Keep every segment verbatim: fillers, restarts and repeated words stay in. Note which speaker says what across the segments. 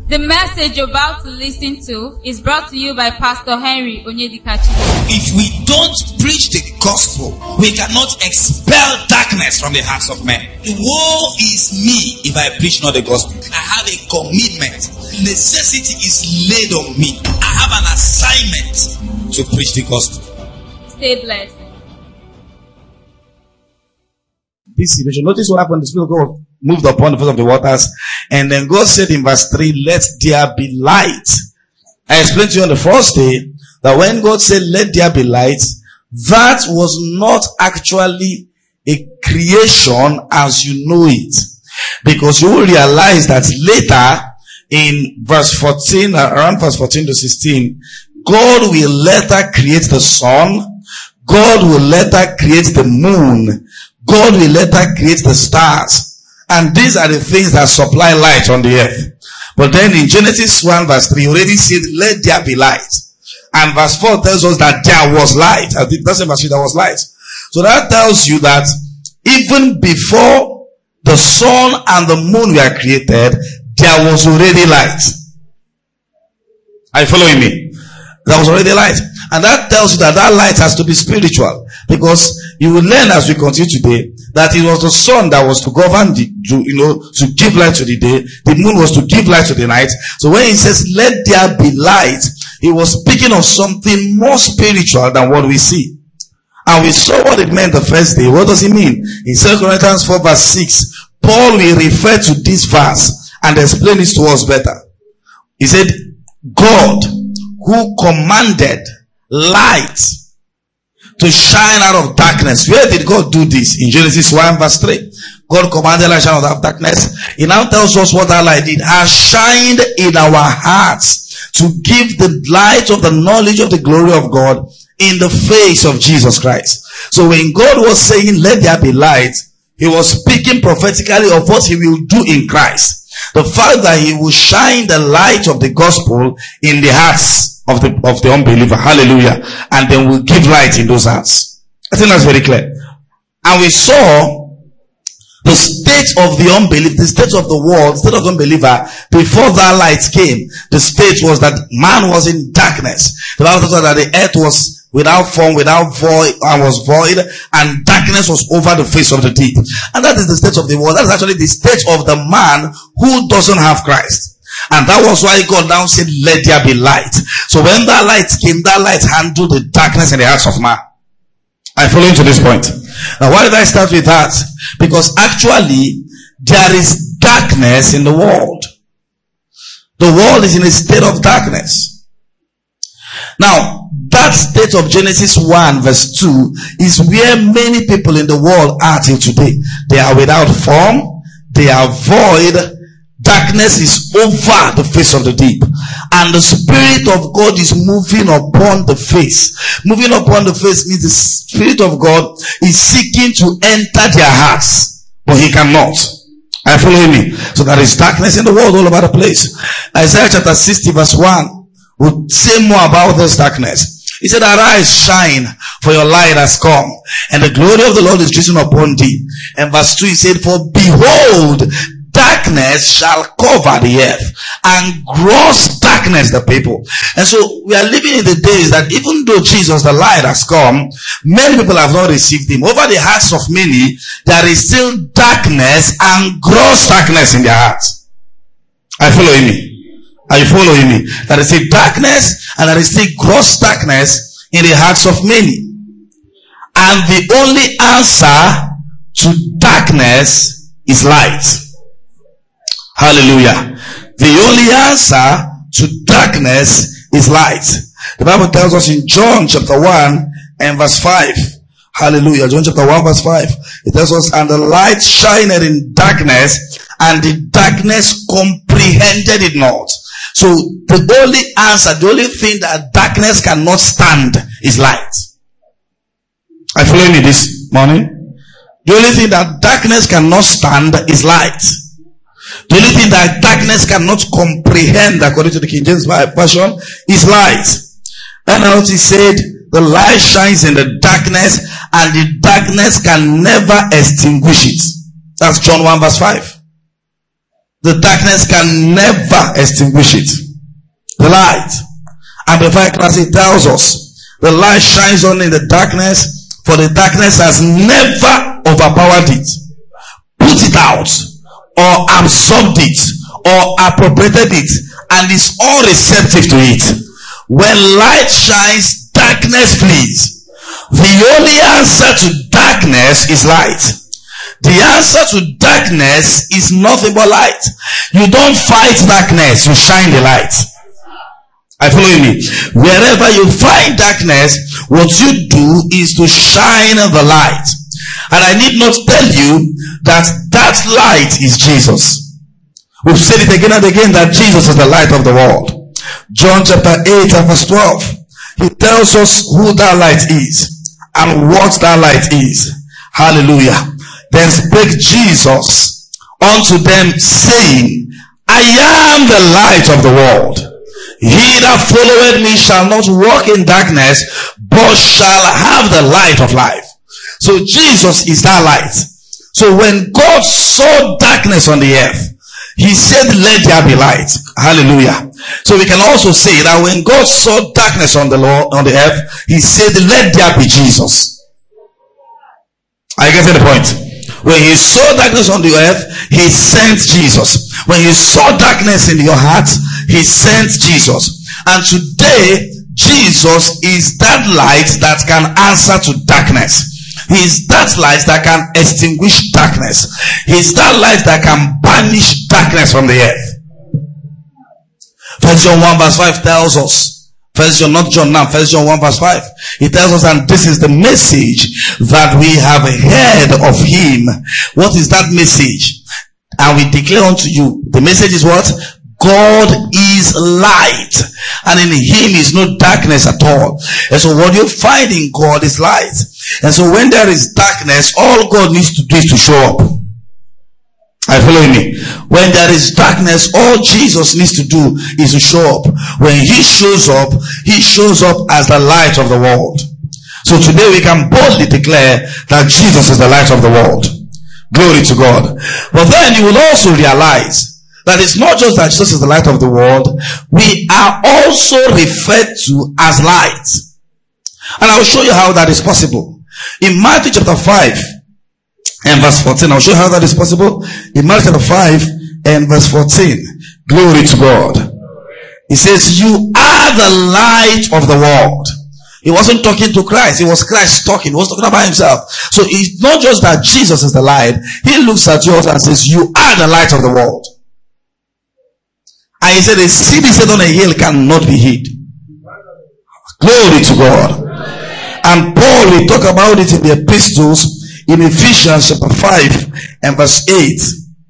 Speaker 1: The message you're about to listen to is brought to you by Pastor Henry Onyedikachi.
Speaker 2: If we don't preach the gospel, we cannot expel darkness from the hearts of men. Woe is me if I preach not the gospel. I have a commitment. Necessity is laid on me. I have an assignment to preach the gospel.
Speaker 1: Stay blessed.
Speaker 3: This situation. Notice what happened. The Spirit of God moved upon the face of the waters. And then God said in verse three, let there be light. I explained to you on the first day that when God said, let there be light, that was not actually a creation as you know it. Because you will realize that later in verse fourteen, around verse fourteen to sixteen, God will later create the sun. God will later create the moon. God will later create the stars. And these are the things that supply light on the earth. But then in Genesis one verse three, already said, let there be light. And verse four tells us that there was light. I think that's the verse there was light. So that tells you that even before the sun and the moon were created, there was already light. Are you following me? There was already light. And that tells you that that light has to be spiritual. Because you will learn as we continue today that it was the sun that was to govern the, to, you know, to give light to the day. The moon was to give light to the night. So when he says, let there be light, he was speaking of something more spiritual than what we see. And we saw what it meant the first day. What does it mean? In Second Corinthians four verse six, Paul will refer to this verse and explain it to us better. He said, God who commanded light to shine out of darkness. Where did God do this? In Genesis one verse three. God commanded light to shine out of darkness. He now tells us what that light did. Has shined in our hearts to give the light of the knowledge of the glory of God in the face of Jesus Christ. So when God was saying, let there be light, he was speaking prophetically of what he will do in Christ. The fact that he will shine the light of the gospel in the hearts of the, of the unbeliever. Hallelujah. And then we'll give light in those hearts. I think that's very clear. And we saw the state of the unbeliever, the state of the world, the state of the unbeliever before that light came. The state was that man was in darkness. The Bible tells us that the earth was without form, without void, and was void, and darkness was over the face of the deep. And that is the state of the world. That is actually the state of the man who doesn't have Christ. And that was why God now said, let there be light. So when that light came, that light handled the darkness in the hearts of man. I follow you to this point. Now why did I start with that? Because actually, there is darkness in the world. The world is in a state of darkness. Now, that state of Genesis one verse two is where many people in the world are till today. They are without form. They are void. Darkness is over the face of the deep. And the Spirit of God is moving upon the face. Moving upon the face means the Spirit of God is seeking to enter their hearts. But he cannot. Are you following me? So there is darkness in the world all over the place. Isaiah chapter sixty verse one will say more about this darkness. He said, arise, shine, for your light has come, and the glory of the Lord is risen upon thee. And verse two, he said, for behold, darkness shall cover the earth, and gross darkness the people. And so we are living in the days that even though Jesus the light has come, many people have not received him. Over the hearts of many, there is still darkness and gross darkness in their hearts. Are you following me? Are you following me? There is a darkness and there is still gross darkness in the hearts of many. And the only answer to darkness is light. Hallelujah. The only answer to darkness is light. The Bible tells us in John chapter one and verse five. Hallelujah. John chapter one verse five. It tells us, and the light shined in darkness, and the darkness comprehended it not. So the only answer, the only thing that darkness cannot stand is light. Are you following me this morning? The only thing that darkness cannot stand is light. The only thing that darkness cannot comprehend, according to the King James Version, is light. And else he said, the light shines in the darkness, and the darkness can never extinguish it. That's John one verse five. The darkness can never extinguish it. The light. Amplified Classic tells us, the light shines on in the darkness, for the darkness has never overpowered it, put it out, or absorbed it, or appropriated it, and is all receptive to it. When light shines, darkness flees. The only answer to darkness is light. The answer to darkness is nothing but light. You don't fight darkness, you shine the light. Are you following me? Wherever you find darkness, what you do is to shine the light. And I need not tell you that that light is Jesus. We've said it again and again that Jesus is the light of the world. John chapter eight and verse twelve. He tells us who that light is and what that light is. Hallelujah. Then spake Jesus unto them, saying, I am the light of the world. He that followeth me shall not walk in darkness, but shall have the light of life. So Jesus is that light. So when God saw darkness on the earth, he said, let there be light. Hallelujah. So we can also say that when God saw darkness on the Lord, on the earth, he said, let there be Jesus. Are you getting the point? When he saw darkness on the earth, he sent Jesus. When he saw darkness in your heart, he sent Jesus. And today, Jesus is that light that can answer to darkness. He is that light that can extinguish darkness. He is that light that can banish darkness from the earth. First John one verse five tells us, First John, not John now, First John one verse five. It tells us, and this is the message that we have heard of him. What is that message? And we declare unto you, the message is what? God is light, and in him is no darkness at all. And so what you find in God is light. And so when there is darkness, all God needs to do is to show up. Are you following me? When there is darkness, all Jesus needs to do is to show up. When he shows up, he shows up as the light of the world. So today we can boldly declare that Jesus is the light of the world. Glory to God. But then you will also realize that it's not just that Jesus is the light of the world, we are also referred to as light. And I will show you how that is possible. In Matthew chapter five and verse fourteen, I'll show you how that is possible. In Matthew chapter five and verse fourteen, glory to God. He says, you are the light of the world. He wasn't talking to Christ. It was Christ talking. He was talking about himself. So it's not just that Jesus is the light. He looks at you and says, you are the light of the world. And he said, a city set on a hill cannot be hid. Glory to God. And Paul will talk about it in the epistles in Ephesians chapter five and verse eight.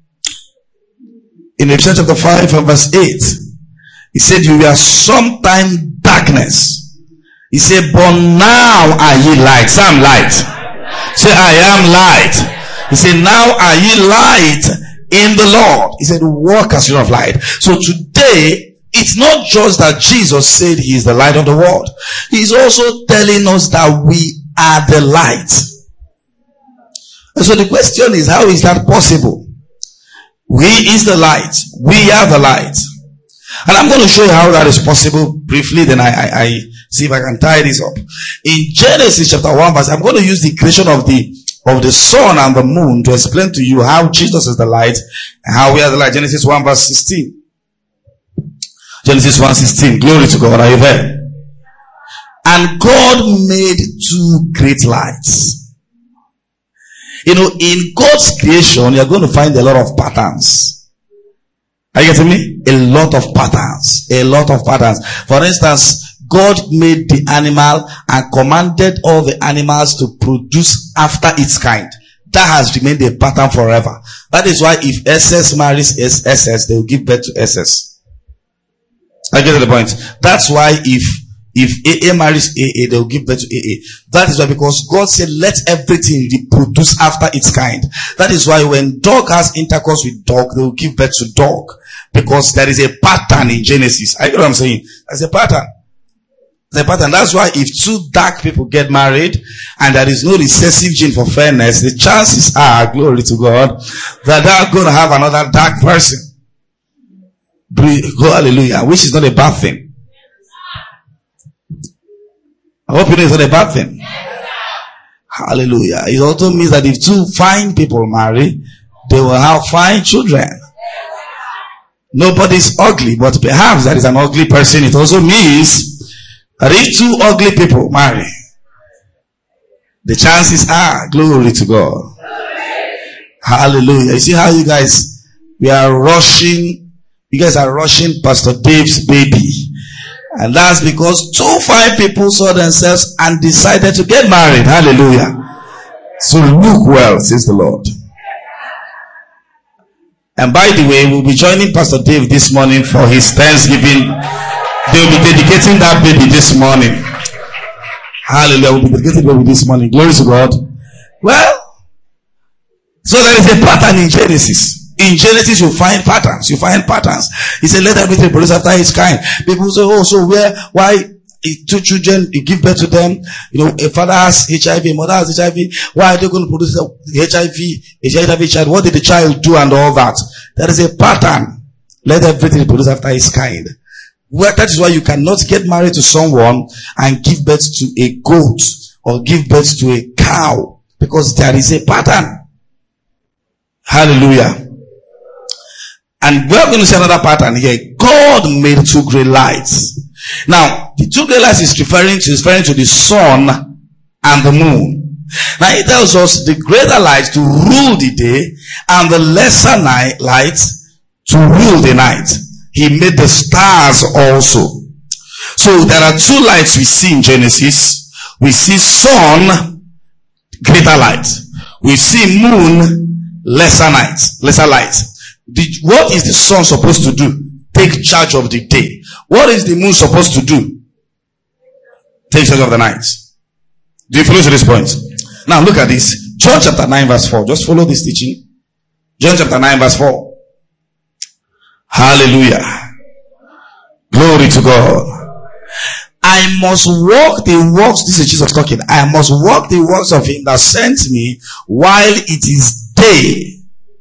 Speaker 3: In Ephesians chapter five and verse eight, he said, you were sometime darkness. He said, but now are ye light. Say, I'm light. Say, I am light. He said, now are ye light in the Lord. He said, walk as children of light. So today, it's not just that Jesus said he is the light of the world. He's also telling us that we are the light. And so the question is, how is that possible? We is the light. We are the light. And I'm going to show you how that is possible briefly. Then I, I, I see if I can tie this up. In Genesis chapter one verse, I'm going to use the creation of the of the sun and the moon to explain to you how Jesus is the light and how we are the light. Genesis one verse sixteen. Genesis one sixteen. Glory to God. Are you there? And God made two great lights. You know, in God's creation, you're going to find a lot of patterns. Are you getting me? A lot of patterns. A lot of patterns. For instance, God made the animal and commanded all the animals to produce after its kind. That has remained a pattern forever. That is why if S S marries S S, they will give birth to S S. I get the point. That's why if if A A marries A A, they will give birth to A A. That is why, because God said, let everything reproduce after its kind. That is why when dog has intercourse with dog, they will give birth to dog. Because there is a pattern in Genesis. I get what I'm saying? There's a pattern. There's a pattern. That's why if two dark people get married and there is no recessive gene for fairness, the chances are, glory to God, that they're going to have another dark person. Go hallelujah. Which is not a bad thing. I hope you know it's not a bad thing. Hallelujah. It also means that if two fine people marry, they will have fine children. Nobody's ugly, but perhaps that is an ugly person. It also means that if two ugly people marry, the chances are, glory to God. Hallelujah. You see how you guys, we are rushing, you guys are rushing Pastor Dave's baby. And that's because two fine people saw themselves and decided to get married. Hallelujah. So look well, says the Lord. And by the way, we'll be joining Pastor Dave this morning for his Thanksgiving. They'll be dedicating that baby this morning. Hallelujah. We'll be dedicating the baby this morning. Glory to God. Well, so there is a pattern in Genesis. In Genesis, you find patterns. You find patterns. He said, let everything produce after his kind. People say, oh, so where, why two children, you give birth to them? You know, a father has H I V, a mother has H I V. Why are they going to produce H I V, H I V child? What did the child do and all that? There is a pattern. Let everything produce after his kind. Well, that is why you cannot get married to someone and give birth to a goat or give birth to a cow, because there is a pattern. Hallelujah. And we're going to see another pattern here. God made two great lights. Now, the two great lights is referring to, is referring to the sun and the moon. Now, it tells us the greater light to rule the day and the lesser night light to rule the night. He made the stars also. So there are two lights we see in Genesis. We see sun, greater light. We see moon, lesser night, lesser light. The, what is the sun supposed to do? Take charge of the day. What is the moon supposed to do? Take charge of the night. Do you follow to this point? Now look at this. John chapter nine verse four. Just follow this teaching. John chapter nine verse four. Hallelujah. Glory to God. I must walk the works. This is Jesus talking. I must walk the works of him that sent me while it is day.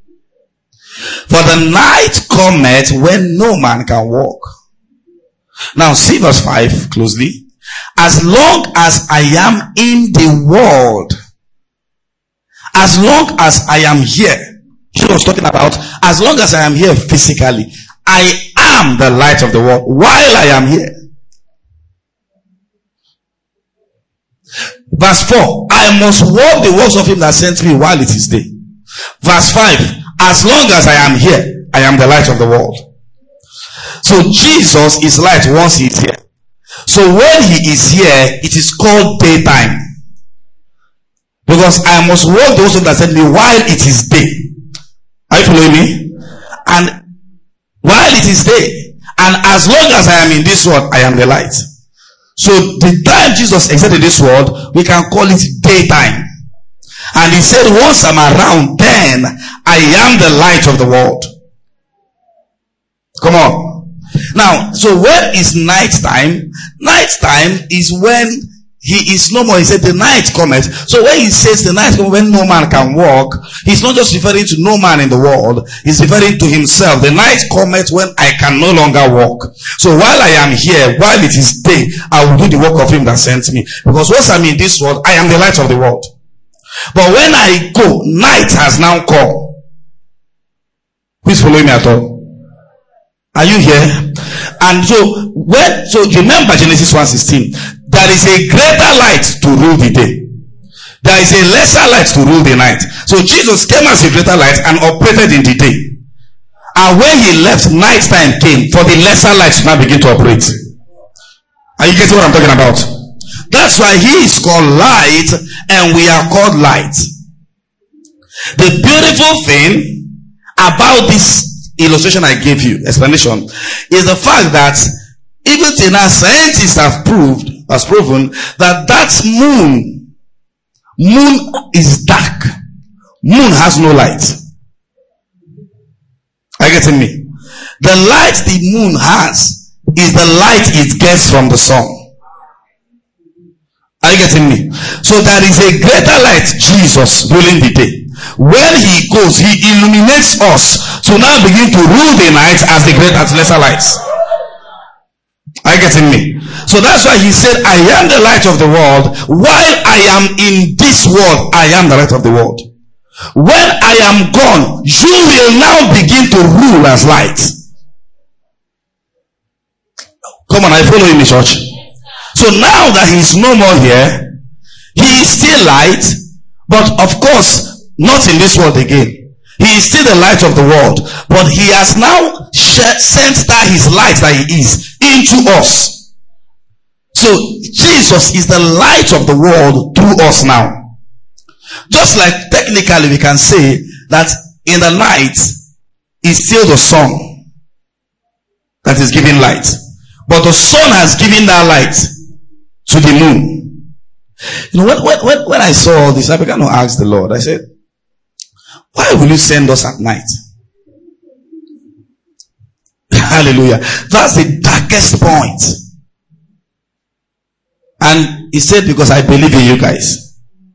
Speaker 3: For the night cometh when no man can walk. Now see verse five closely. As long as I am in the world, as long as I am here, she was talking about, as long as I am here physically, I am the light of the world while I am here. Verse four, I must walk the works of him that sent me while it is day. Verse five, as long as I am here, I am the light of the world. So Jesus is light once he is here. So when he is here, it is called daytime. Because I must walk the works of him that sent me while it is day. Are you following me? And while it is day, and as long as I am in this world, I am the light. So the time Jesus existed in this world, we can call it daytime. And he said, once I'm around, then I am the light of the world. Come on. Now, so when is night time? Night time is when he is no more. He said the night cometh. So when he says the night cometh when no man can walk, he's not just referring to no man in the world. He's referring to himself. The night cometh when I can no longer walk. So while I am here, while it is day, I will do the work of him that sent me. Because once I'm in this world, I am the light of the world. But when I go, night has now come. Who's following me at all? Are you here? And so, when, so remember Genesis one sixteen. There is a greater light to rule the day. There is a lesser light to rule the night. So Jesus came as a greater light and operated in the day. And when he left, night time came for the lesser light to now begin to operate. Are you getting what I'm talking about? That's why he is called light and we are called light. The beautiful thing about this illustration I gave you, explanation, is the fact that even till now scientists have proved, has proven that that moon, moon is dark. Moon has no light. Are you getting me? The light the moon has is the light it gets from the sun. Are you getting me? So there is a greater light, Jesus, ruling the day. When he goes, he illuminates us to now begin to rule the night as the great as lesser lights. Are you getting me? So that's why he said, I am the light of the world. While I am in this world, I am the light of the world. When I am gone, you will now begin to rule as light. Come on, I follow you in the church. So now that he's no more here, he is still light, but of course, not in this world again. He is still the light of the world, but he has now sent that his light that he is into us. So Jesus is the light of the world through us now. Just like technically we can say that in the night is still the sun that is giving light, but the sun has given that light to the moon. You know, when, when, when I saw all this, I began to ask the Lord. I said, why will you send us at night? Hallelujah. That's the darkest point. And he said, because I believe in you guys.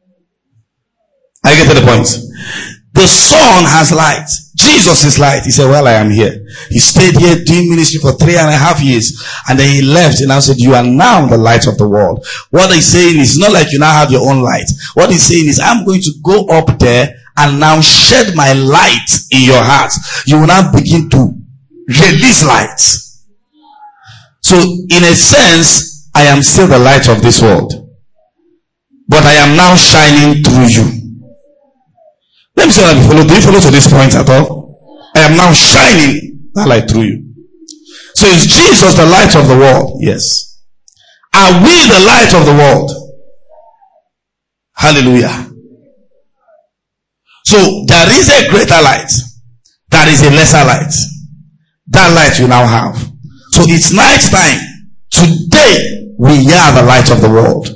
Speaker 3: I get to the point. The sun has light. Jesus is light. He said, well, I am here. He stayed here doing ministry for three and a half years. And then he left and I said, you are now the light of the world. What he's saying is not like you now have your own light. What he's saying is, I'm going to go up there and now shed my light in your heart. You will now begin to release light. So in a sense, I am still the light of this world. But I am now shining through you. Let me see that you follow. Do you follow to this point at all? I am now shining that light through you. So is Jesus the light of the world? Yes. Are we the light of the world? Hallelujah. So there is a greater light. There is a lesser light. That light you now have. So it's night time. Today we are the light of the world.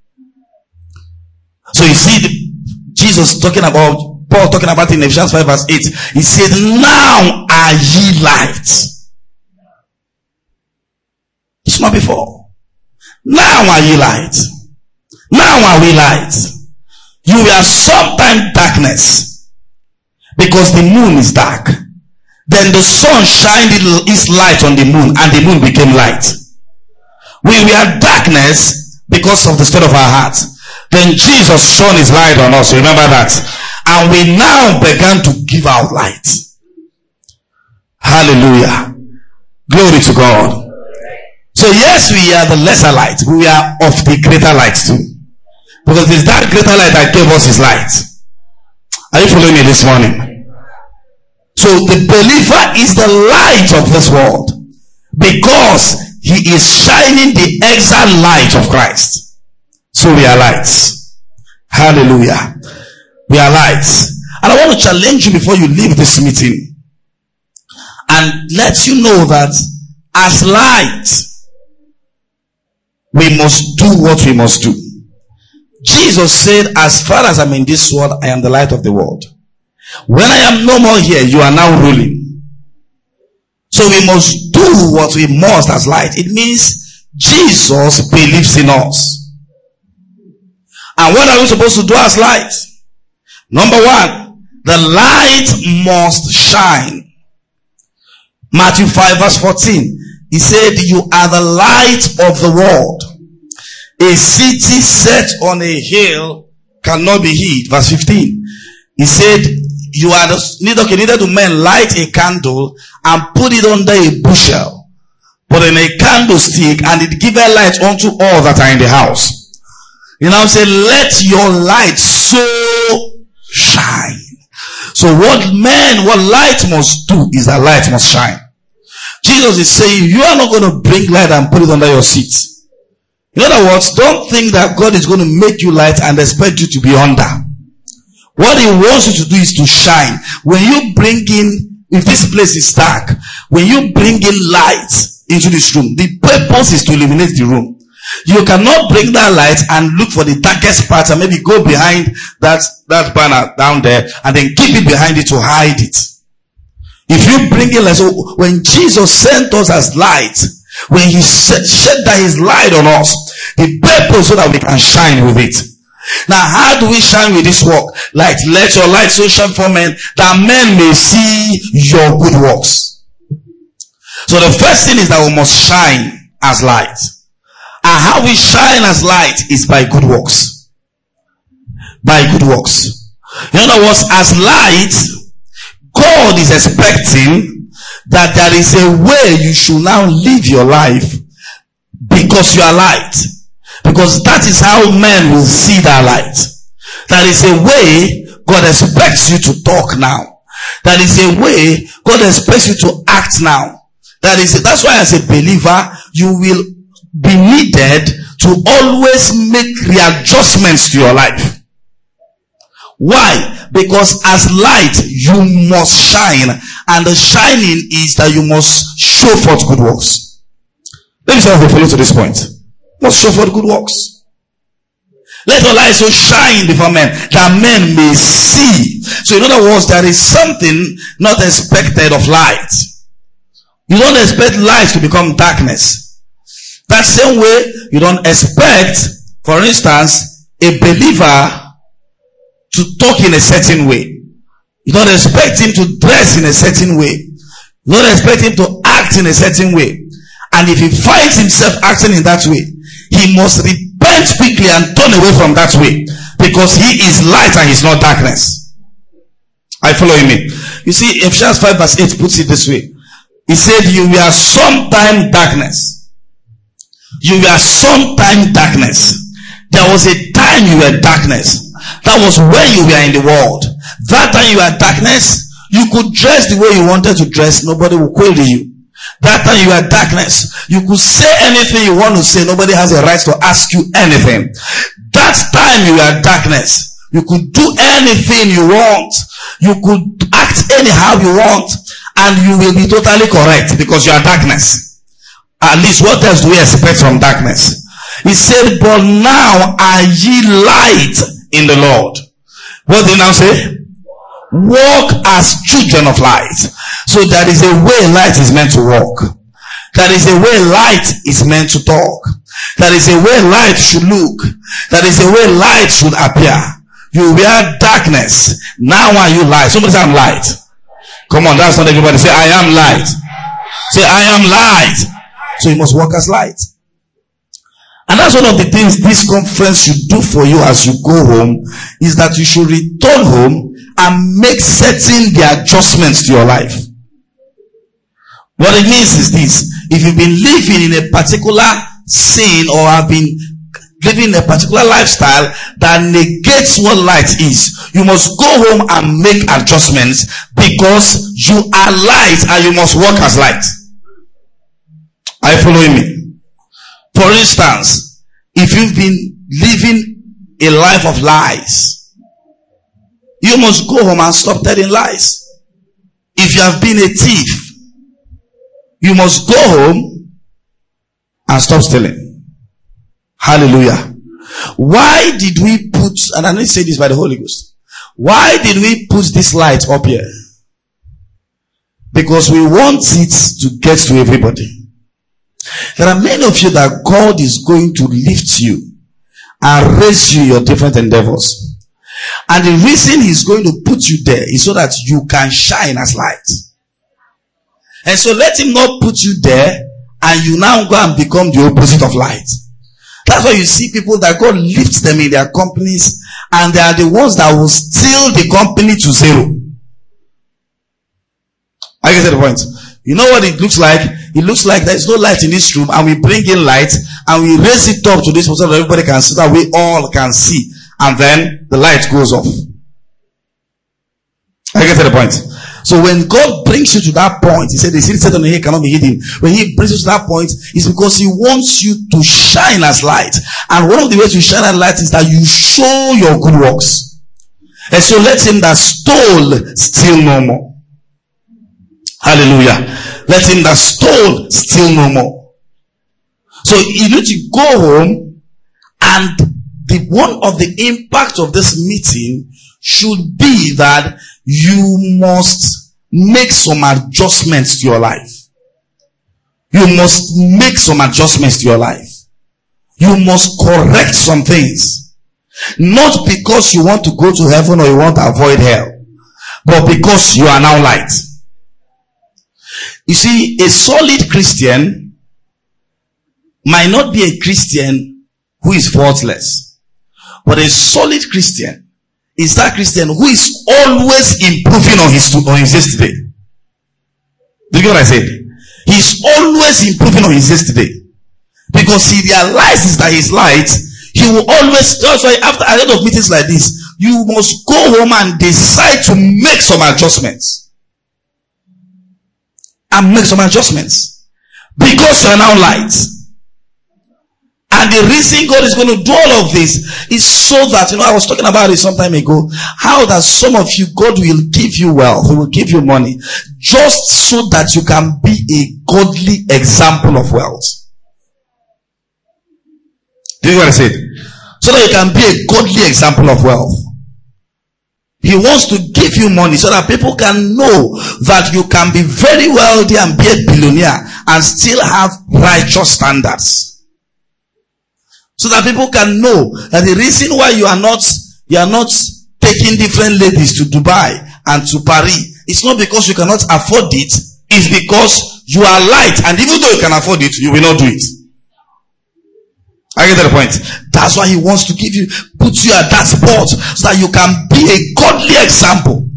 Speaker 3: So you see the, Jesus talking about, Paul talking about in Ephesians five verse eight. He said, now are ye light. It's not before. Now are ye light. Now are we light. You were sometime darkness because the moon is dark. Then the sun shined its light on the moon and the moon became light. We were darkness because of the state of our hearts. Then Jesus shone his light on us. Remember that. And we now began to give out light. Hallelujah. Glory to God. So yes, we are the lesser light. We are of the greater light too. Because it's that greater light that gave us his light. Are you following me this morning? So the believer is the light of this world. Because he is shining the exact light of Christ. So we are lights. Hallelujah. We are lights. And I want to challenge you before you leave this meeting. And let you know that as light, we must do what we must do. Jesus said, as far as I'm in this world, I am the light of the world. When I am no more here, you are now ruling. So we must do what we must as light. It means Jesus believes in us. And what are we supposed to do as light? Number one, the light must shine. Matthew five verse fourteen. He said, you are the light of the world. A city set on a hill cannot be hid. Verse fifteen. He said, you are the, neither, okay, neither do men light a candle and put it under a bushel, but in a candlestick, and it giveth light unto all that are in the house. You now say, let your light so shine. So what men, what light must do is that light must shine. Jesus is saying, you are not going to bring light and put it under your seat. In other words, don't think that God is going to make you light and expect you to be under. What he wants you to do is to shine. When you bring in, if this place is dark, when you bring in light into this room, the purpose is to illuminate the room. You cannot bring that light and look for the darkest part and maybe go behind that, that banner down there and then keep it behind it to hide it. If you bring in light, so when Jesus sent us as light, when he shed, shed that his light on us, the purpose so that we can shine with it. Now, how do we shine with this work? Light. Let your light so shine for men, that men may see your good works. So the first thing is that we must shine as light. And how we shine as light is by good works. By good works. In other words, as light, God is expecting that there is a way you should now live your life because you are light. Because that is how men will see that light. That is a way God expects you to talk now. That is a way God expects you to act now. That is, that's why as a believer, you will be needed to always make readjustments to your life. Why? Because as light, you must shine. And the shining is that you must show forth good works. Let me see how we follow to this point. Must show forth good works. Let your light so shine before men, that men may see. So in other words, there is something not expected of light. You don't expect light to become darkness. That same way, you don't expect, for instance, a believer to talk in a certain way. You don't expect him to dress in a certain way. You don't expect him to act in a certain way. And if he finds himself acting in that way, he must repent quickly and turn away from that way. Because he is light and he's not darkness. Are you following me? You see, Ephesians five verse eight puts it this way. He said, you were sometime darkness. You were sometime darkness. There was a time you were darkness. That was when you were in the world. That time you were darkness, you could dress the way you wanted to dress. Nobody will query you. That time you were darkness, you could say anything you want to say. Nobody has a right to ask you anything. That time you were darkness, you could do anything you want. You could act anyhow you want. And you will be totally correct because you are darkness. At least what else do we expect from darkness? He said, but now are ye light in the Lord. What did he now say? Walk as children of light. So there is a way light is meant to walk. There is a way light is meant to talk. There is a way light should look. There is a way light should appear. You were darkness. Now are you light? Somebody say, I'm light. Come on, that's not everybody. Say, I am light. Say, I am light. So you must walk as light. And that's one of the things this conference should do for you as you go home, is that you should return home and make certain the adjustments to your life. What it means is this: if you've been living in a particular sin or have been living a particular lifestyle that negates what light is, you must go home and make adjustments, because you are light and you must walk as light. Are you following me? For instance, if you've been living a life of lies, you must go home and stop telling lies. If you have been a thief, you must go home and stop stealing. Hallelujah. Why did we put, and I need to say this by the Holy Ghost, why did we put this light up here? Because we want it to get to everybody. There are many of you that God is going to lift you and raise you your different endeavors. And the reason He's going to put you there is so that you can shine as light. And so let Him not put you there and you now go and become the opposite of light. That's why you see people that God lifts them in their companies, and they are the ones that will steal the company to zero. I get the point. You know what it looks like? It looks like there is no light in this room, and we bring in light and we raise it up to this so that everybody can see, that we all can see, and then the light goes off. I get the point. So when God brings you to that point, He said the city set on the hill cannot be hidden. When He brings you to that point, it's because He wants you to shine as light. And one of the ways you shine as light is that you show your good works. And so let him that stole steal no more. Hallelujah. Let him that stole steal no more. So you need to go home, and the one of the impact of this meeting should be that you must make some adjustments to your life. You must make some adjustments to your life. You must correct some things. Not because you want to go to heaven or you want to avoid hell, but because you are now light. You see, a solid Christian might not be a Christian who is faultless, but a solid Christian is that Christian who is always improving on his, on his yesterday. Do you get what I said? He's always improving on his yesterday. Because he realizes that he's light, he will always, that's why after a lot of meetings like this, you must go home and decide to make some adjustments. And make some adjustments. Because you are now light. And the reason God is going to do all of this is so that, you know, I was talking about it some time ago, how that some of you, God will give you wealth, He will give you money, just so that you can be a godly example of wealth. Do you know what I said? So that you can be a godly example of wealth. He wants to give you money so that people can know that you can be very wealthy and be a billionaire and still have righteous standards. So that people can know that the reason why you are not, you are not taking different ladies to Dubai and to Paris, it's not because you cannot afford it, it's because you are light, and even though you can afford it, you will not do it. I get the point. That's why He wants to give you, put you at that spot so that you can be a godly example.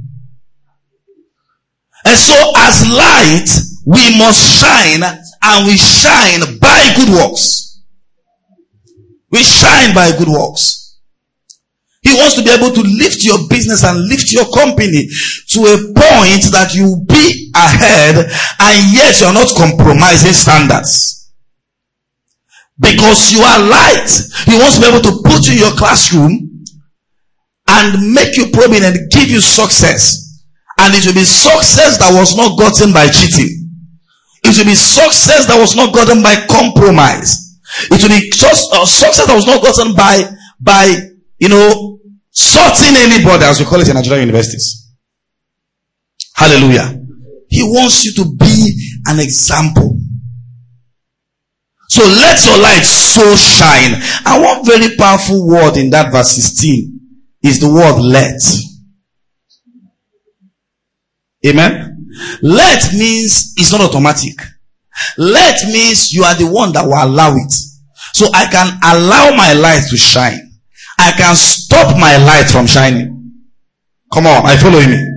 Speaker 3: And so as light, we must shine, and we shine by good works. We shine by good works. He wants to be able to lift your business and lift your company to a point that you be ahead and yet you are not compromising standards. Because you are light. He wants to be able to put you in your classroom and make you prominent and give you success. And it will be success that was not gotten by cheating. It will be success that was not gotten by compromise. It will be uh, success that was not gotten by, by, you know, sorting anybody, as we call it in Nigerian universities. Hallelujah. He wants you to be an example. So let your light so shine. And one very powerful word in that verse sixteen is the word let. Amen. Let means it's not automatic. Let means you are the one that will allow it. So I can allow my light to shine. I can stop my light from shining. Come on, are you following me?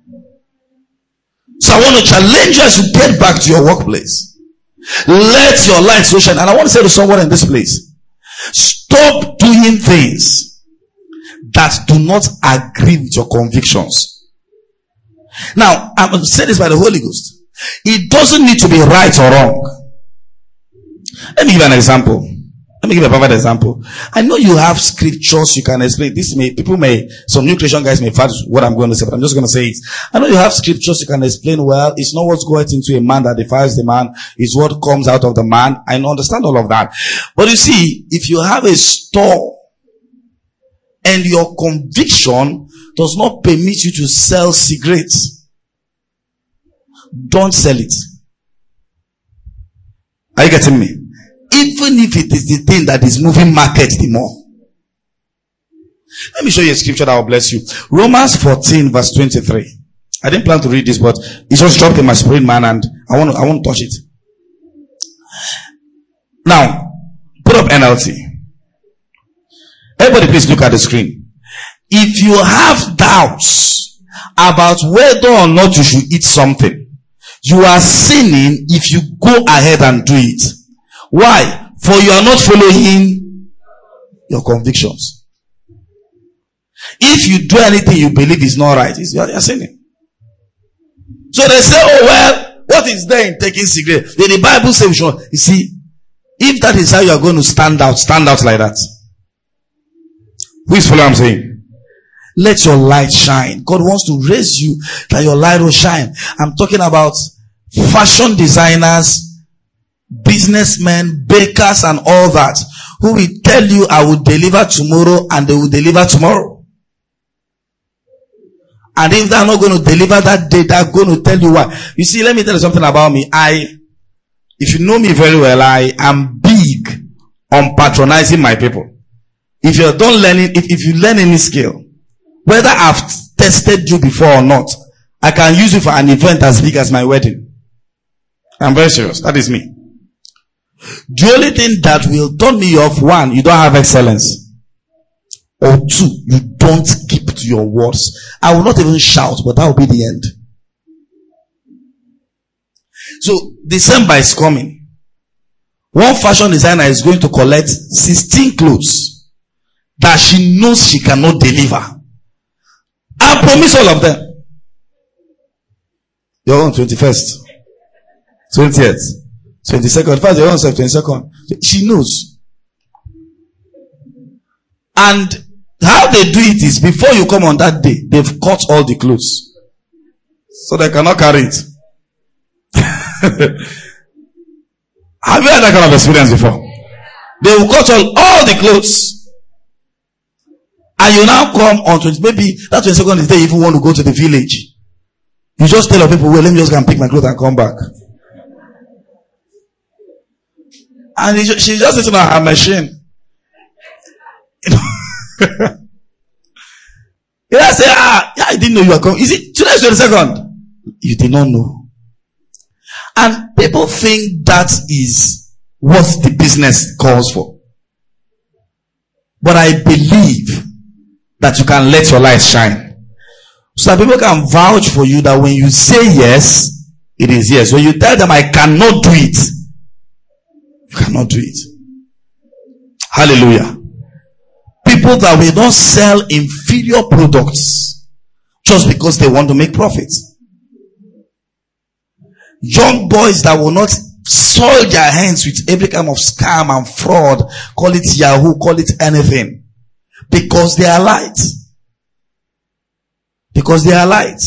Speaker 3: So I want to challenge you as you get back to your workplace. Let your light so shine. And I want to say to someone in this place, stop doing things that do not agree with your convictions. Now, I'm going to say this by the Holy Ghost. It doesn't need to be right or wrong. Let me give an example. Let me give a perfect example. I know you have scriptures you can explain. This may, people may, some new Christian guys may find what I'm going to say, but I'm just going to say it. I know you have scriptures you can explain well. It's not what's going into a man that defiles the man. It's what comes out of the man. I understand all of that. But you see, if you have a store and your conviction does not permit you to sell cigarettes, don't sell it. Are you getting me? Even if it is the thing that is moving market the more. Let me show you a scripture that will bless you. Romans fourteen verse twenty-three. I didn't plan to read this, but it just dropped in my spirit, man, and I want to, I want to touch it. Now, put up N L T. Everybody please look at the screen. If you have doubts about whether or not you should eat something, you are sinning if you go ahead and do it. Why? For you are not following your convictions. If you do anything you believe is not right, you are sinning. So they say, oh well, what is there in taking cigarette? The, the Bible says, you see, if that is how you are going to stand out, stand out like that. Who is following what I'm saying? Let your light shine. God wants to raise you that your light will shine. I'm talking about fashion designers, businessmen, bakers and all that, who will tell you I will deliver tomorrow and they will deliver tomorrow. And if they're not going to deliver that day, they're going to tell you why. You see, let me tell you something about me. I, if you know me very well, I am big on patronizing my people. If you don't learning, if, if you learn any skill, whether I've tested you before or not, I can use you for an event as big as my wedding. I'm very serious. That is me. The only thing that will turn me off, one, you don't have excellence. Or two, you don't keep to your words. I will not even shout, but that will be the end. So, December is coming. One fashion designer is going to collect sixteen clothes that she knows she cannot deliver. I promise all of them. You're on twenty-first, twentieth, twenty-second. First, you're on twenty-second. She knows. And how they do it is, before you come on that day, they've cut all the clothes. So they cannot carry it. Have you had that kind of experience before? They will cut all, all the clothes. And you now come on twenty, maybe that twenty-second is the day you even want to go to the village. You just tell your people, well, let me just go and pick my clothes and come back. And she's just sitting on her machine. You know? You say, ah, I didn't know you were coming. Is it today's twenty-second? You did not know. And people think that is what the business calls for. But I believe that you can let your light shine. So that people can vouch for you that when you say yes, it is yes. When you tell them I cannot do it, you cannot do it. Hallelujah. People that will not sell inferior products just because they want to make profit. Young boys that will not soil their hands with every kind of scam and fraud, call it Yahoo, call it anything, because they are light. Because they are light.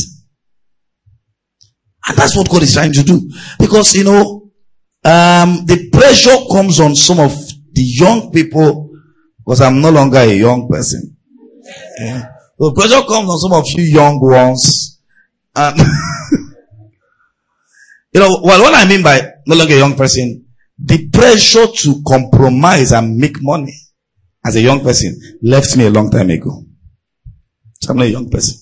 Speaker 3: And that's what God is trying to do. Because, you know, um, the pressure comes on some of the young people, because I'm no longer a young person. Yeah. The pressure comes on some of you young ones. And you know, well, what I mean by no longer a young person, the pressure to compromise and make money as a young person left me a long time ago. So I'm not a young person.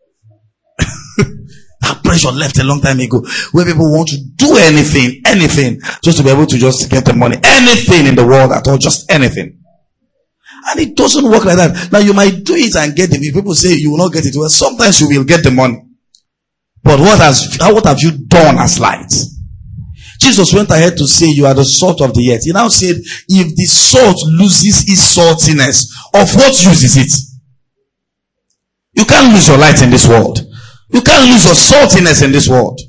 Speaker 3: That pressure left a long time ago, where people want to do anything, anything, just to be able to just get the money. Anything in the world at all, just anything. And it doesn't work like that. Now you might do it and get it. If people say you will not get it, well, sometimes you will get the money. But what has, what have you done as light? Jesus went ahead to say you are the salt of the earth. He now said, if the salt loses its saltiness, of what use is it? You can't lose your light in this world. You can't lose your saltiness in this world.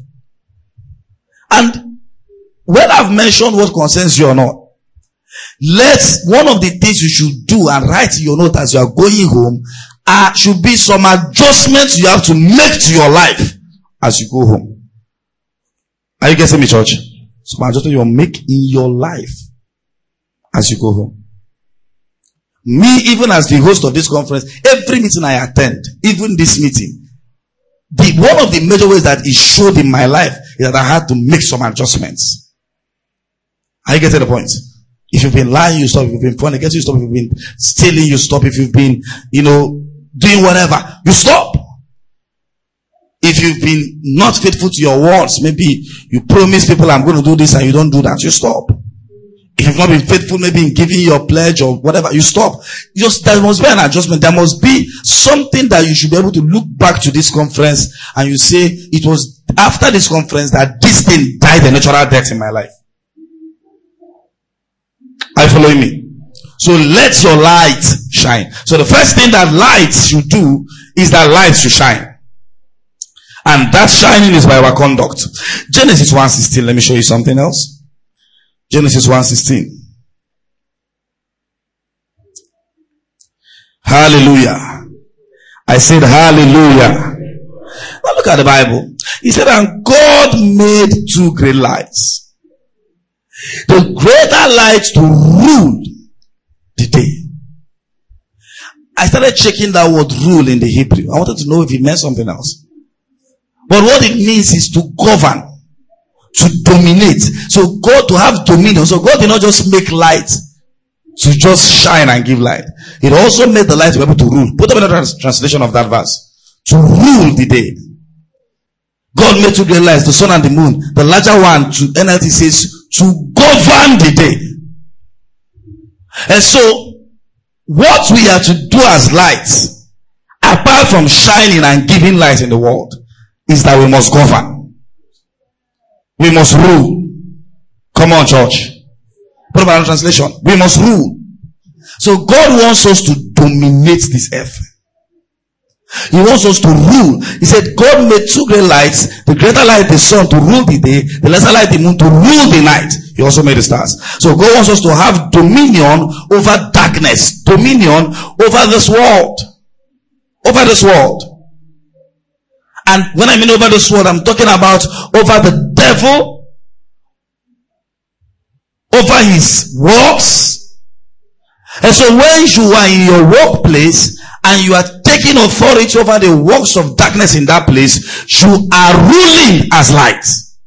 Speaker 3: And when I've mentioned what concerns you or not, let one of the things you should do and write in your note as you are going home uh, should be some adjustments you have to make to your life as you go home. Are you getting me, church? Some adjustments you will make in your life as you go home. Me, even as the host of this conference, every meeting I attend, even this meeting, the one of the major ways that it showed in my life is that I had to make some adjustments. Are you getting the point? If you've been lying, you stop. If you've been fornicating, you stop. If you've been stealing, you stop. If you've been, you know, doing whatever, you stop. If you've been not faithful to your words, maybe you promise people I'm going to do this and you don't do that, you stop. If you've not been faithful, maybe in giving your pledge or whatever, you stop. Just, there must be an adjustment. There must be something that you should be able to look back to this conference and you say, it was after this conference that this thing died a natural death in my life. Are you following me? So let your light shine. So the first thing that light should do is that light should shine. And that shining is by our conduct. Genesis one sixteen. Let me show you something else. Genesis one sixteen. Hallelujah. I said hallelujah. Now look at the Bible. He said, and God made two great lights. The greater light to rule the day. I started checking that word rule in the Hebrew. I wanted to know if it meant something else. But what it means is to govern, to dominate. So God to have dominion. So God did not just make light to just shine and give light. It also made the light to be able to rule. Put up another translation of that verse. To rule the day. God made two great lights, the sun and the moon. The larger one, to N L T says, to govern the day. And so, what we are to do as lights, apart from shining and giving light in the world, is that we must govern. We must rule. Come on, church. Put up another translation. We must rule. So God wants us to dominate this earth. He wants us to rule. He said God made two great lights. The greater light, the sun, to rule the day. The lesser light, the moon, to rule the night. He also made the stars. So God wants us to have dominion over darkness. Dominion over this world. Over this world. And when I mean over this world, I'm talking about over the devil, over his works. And so when you are in your workplace and you are taking authority over the works of darkness in that place, you are ruling as light.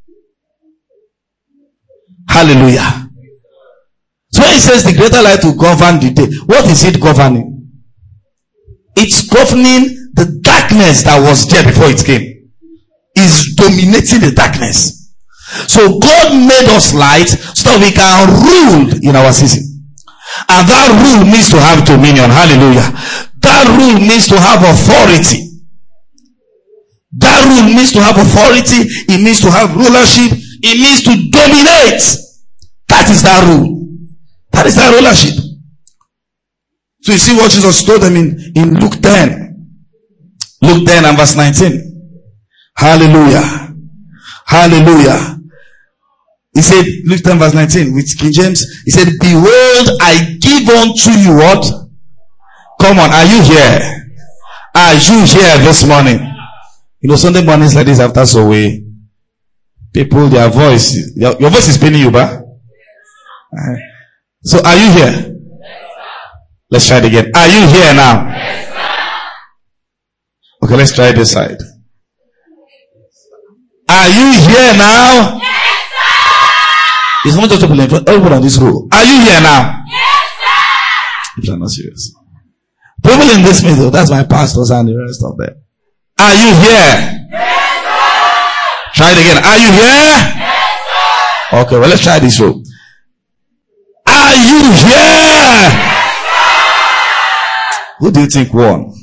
Speaker 3: Hallelujah. So when he says the greater light will govern the day, what is it governing? It's governing the darkness that was there before it came. Is dominating the darkness. So God made us light so that we can rule in our season. And that rule means to have dominion. Hallelujah. That rule means to have authority. That rule means to have authority. It means to have rulership. It means to dominate. That is that rule. That is that rulership. So you see what Jesus told them in, in Luke ten. Luke ten and verse nineteen. Hallelujah. Hallelujah. He said, Luke ten verse nineteen with King James, he said, behold, I give unto you what? Come on, are you here? Are you here this morning? You know, Sunday mornings like this after so way, people, their voice, your, your voice is paining you, ba? Uh, so are you here? Let's try it again. Are you here now? Okay, let's try this side. Are you here now? It's not just people in front, everyone on this row. Are you here now? Yes, sir. People are not serious. People in this middle, that's my pastors and the rest of them. Are you here? Yes, sir. Try it again. Are you here? Yes, sir. Okay, well, let's try this row. Are you here? Yes, sir. Who do you think won?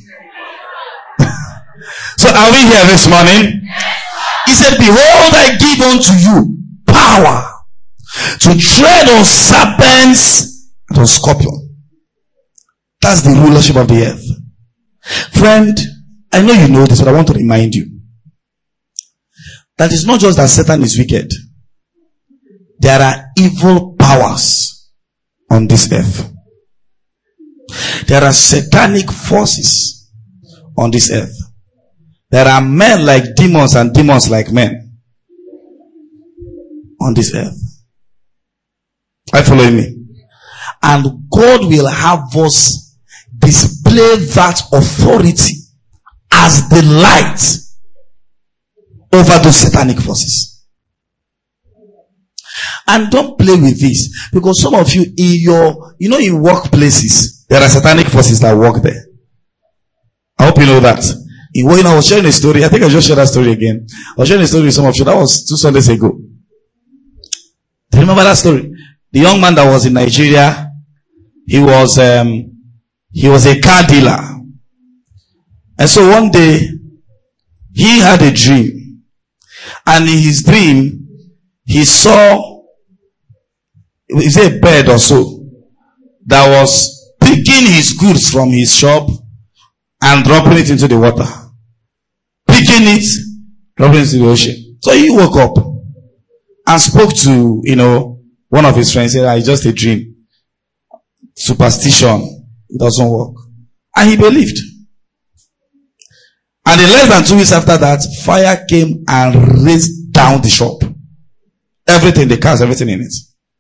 Speaker 3: So are we here this morning? Yes, he said, behold, I give unto you power to tread on serpents and on scorpion. That's the rulership of the earth. Friend, I know you know this, but I want to remind you that it's not just that Satan is wicked. There are evil powers on this earth. There are satanic forces on this earth. There are men like demons and demons like men on this earth. Are you following me? And God will have us display that authority as the light over those satanic forces. And don't play with this, because some of you in your, you know, in workplaces, there are satanic forces that work there. I hope you know that. In, well, you know, I was sharing a story. I think I just shared that story again. I was sharing a story with some of you. That was two Sundays ago. Do you remember that story? The young man that was in Nigeria, he was, um, he was a car dealer. And so one day, he had a dream. And in his dream, he saw, is it a bird or so, that was picking his goods from his shop and dropping it into the water. Picking it, dropping it into the ocean. So he woke up and spoke to, you know, one of his friends. Said, ah, it's just a dream. Superstition. It doesn't work. And he believed. And in less than two weeks after that, fire came and razed down the shop. Everything, the cars, everything in it.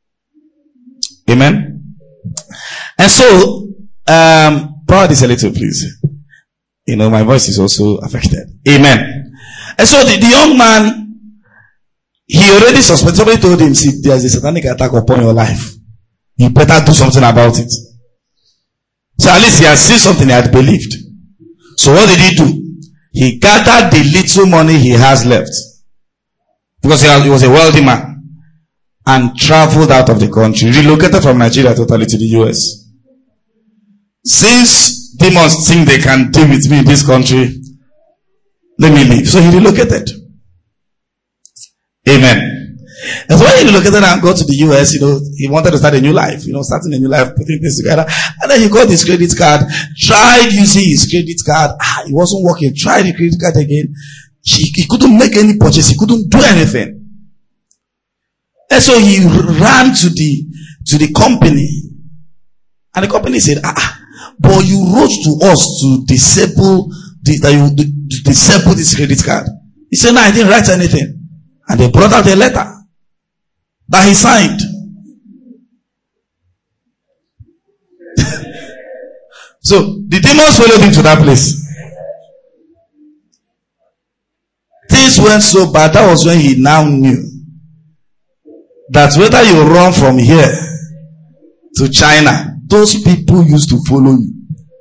Speaker 3: Amen. And so, um, power this a little, please. You know, my voice is also affected. Amen. And so the, the young man, he already suspected. Somebody told him, see, there's a satanic attack upon your life. you better do something about it. So at least he has seen something he had believed. So what did he do? He gathered the little money he has left, because he was a wealthy man, and traveled out of the country, relocated from Nigeria totally to the U S. Since demons think they can deal with me in this country, let me leave. So he relocated. Amen. And so when he relocated and got to the U S, you know, he wanted to start a new life, you know, starting a new life, putting things together. And then he got his credit card, tried using his credit card. Ah, it wasn't working. Tried the credit card again. He, he couldn't make any purchase. He couldn't do anything. And so he ran to the, to the company. And the company said, ah, but you wrote to us to disable, the, that you to disable this credit card. He said, no, I didn't write anything. And they brought out a letter that he signed. So the demons followed him to that place. Things went so bad. That was when he now knew that whether you run from here to China, those people used to follow you.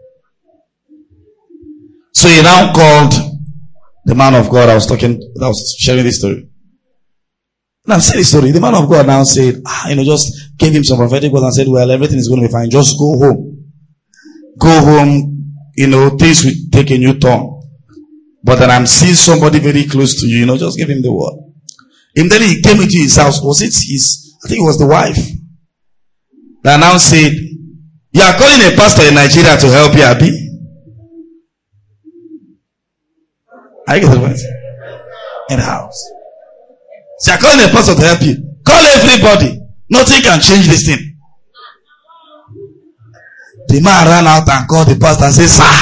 Speaker 3: So he now called the man of God I was talking, that was sharing this story. Now I'm saying this story. The man of God now said, ah, you know, just gave him some prophetic words and said, well, everything is going to be fine. Just go home. Go home, you know, things will take a new turn. But then I'm seeing somebody very close to you, you know, just give him the word. Immediately he came into his house. Was it his, I think it was the wife, that now said, you are calling a pastor in Nigeria to help you, Abi? I get the point. In the house. So you're calling a pastor to help you. Call everybody. Nothing can change this thing. The man ran out and called the pastor and said, sir.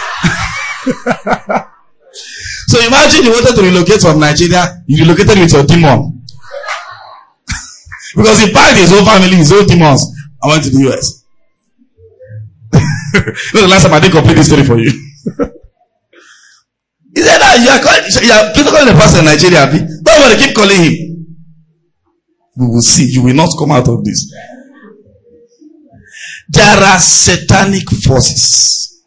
Speaker 3: So imagine you wanted to relocate from Nigeria. You relocated with your demon. Because he packed his whole family, his whole demons, and went to the U S. No, the last time I did complete this story for you. He said that you are calling, you are calling the pastor in Nigeria. Don't worry, keep calling him. We will see. You will not come out of this. There are satanic forces,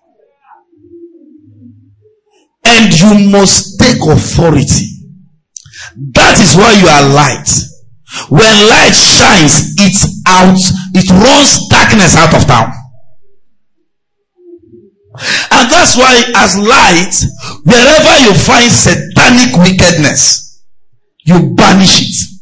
Speaker 3: and you must take authority. That is why you are light. When light shines, it's out, it runs darkness out of town. And that's why as light, wherever you find satanic wickedness, you banish it.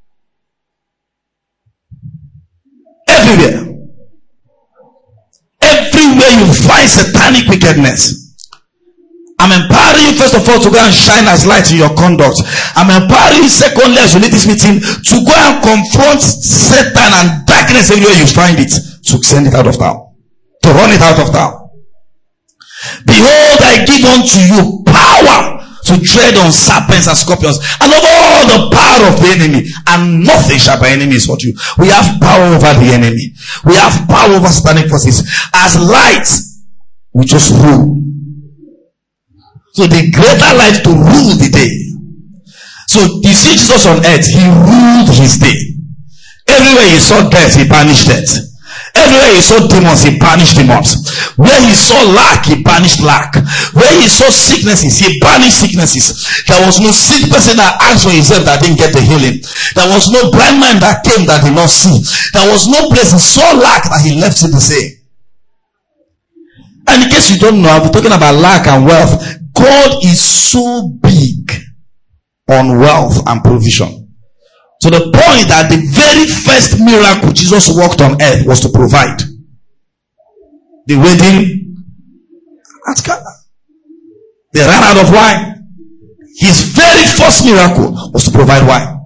Speaker 3: Everywhere. Everywhere you find satanic wickedness, I'm empowering you first of all to go and shine as light in your conduct. I'm empowering you secondly as you lead this meeting to go and confront Satan and darkness everywhere you find it, to send it out of town, to run it out of town. Behold, I give unto you power to tread on serpents and scorpions and over all the power of the enemy, and nothing shall by enemies hurt you. We have power over the enemy. We have power over satanic forces. As light, we just rule. So the greater light to rule the day. So you see Jesus on earth, he ruled his day. Everywhere he saw death, he banished death. Everywhere he saw demons, he banished demons. Where he saw lack, he banished lack. Where he saw sicknesses, he banished sicknesses. There was no sick person that asked for himself that didn't get the healing. There was no blind man that came that did not see. There was no place he saw lack that he left it the same. And in case you don't know, I'll be talking about lack and wealth. God is so big on wealth and provision, to the point that the very first miracle Jesus worked on earth was to provide. The wedding at Cana, they ran out of wine. His very first miracle was to provide wine.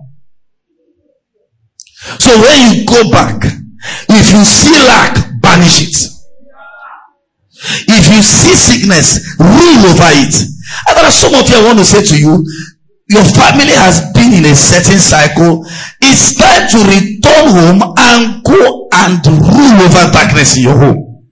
Speaker 3: So when you go back, if you see lack, banish it. If you see sickness, rule over it. And there are some of you, I want to say to you, your family has been in a certain cycle. It's time to return home and go and rule over darkness in your home.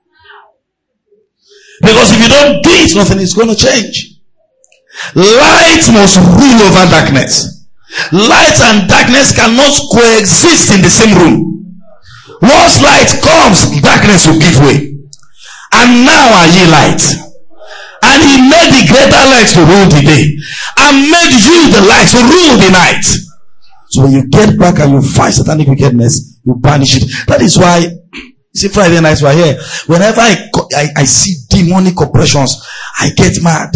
Speaker 3: Because if you don't do it, nothing is going to change. Light must rule over darkness. Light and darkness cannot coexist in the same room. Once light comes, darkness will give way. And now are ye light. And he made the greater light to rule the day, and made you the light to rule the night. So when you get back and you find satanic wickedness, you banish it. That is why, see, Friday nights we're here. Whenever I, I, I see demonic oppressions, I get mad.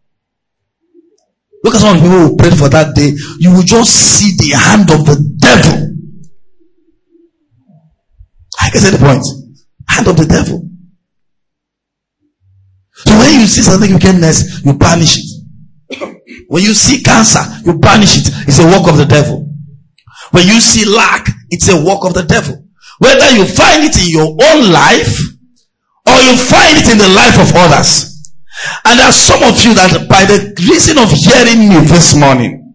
Speaker 3: Look at some of the people who prayed for that day. You will just see the hand of the devil. I get the point. Hand of the devil. So when you see satanic wickedness, you banish it. When you see cancer, you banish it. It's a work of the devil. When you see lack, it's a work of the devil. Whether you find it in your own life or you find it in the life of others. And there are some of you that by the reason of hearing me this morning,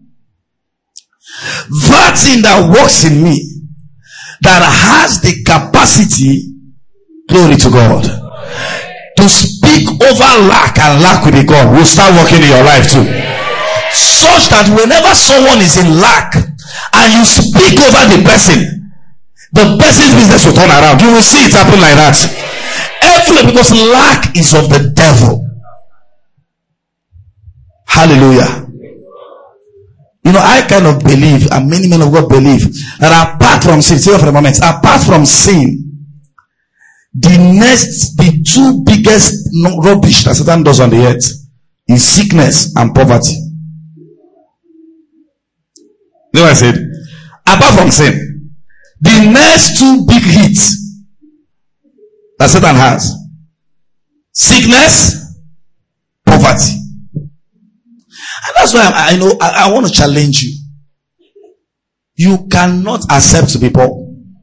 Speaker 3: that thing that works in me, that has the capacity, glory to God, to speak over lack and lack will be gone, will start working in your life too. Such that whenever someone is in lack and you speak over the person, the person's business will turn around. You will see it happen like that. Every, because lack is of the devil. Hallelujah. You know, I kind of believe, and many men of God believe, that apart from sin, say for a moment, apart from sin, the next, the two biggest rubbish that Satan does on the earth is sickness and poverty. You know what I said? Apart from sin, the next two big hits that Satan has, sickness, poverty. And that's why I, I know I, I want to challenge you. You cannot accept to be poor.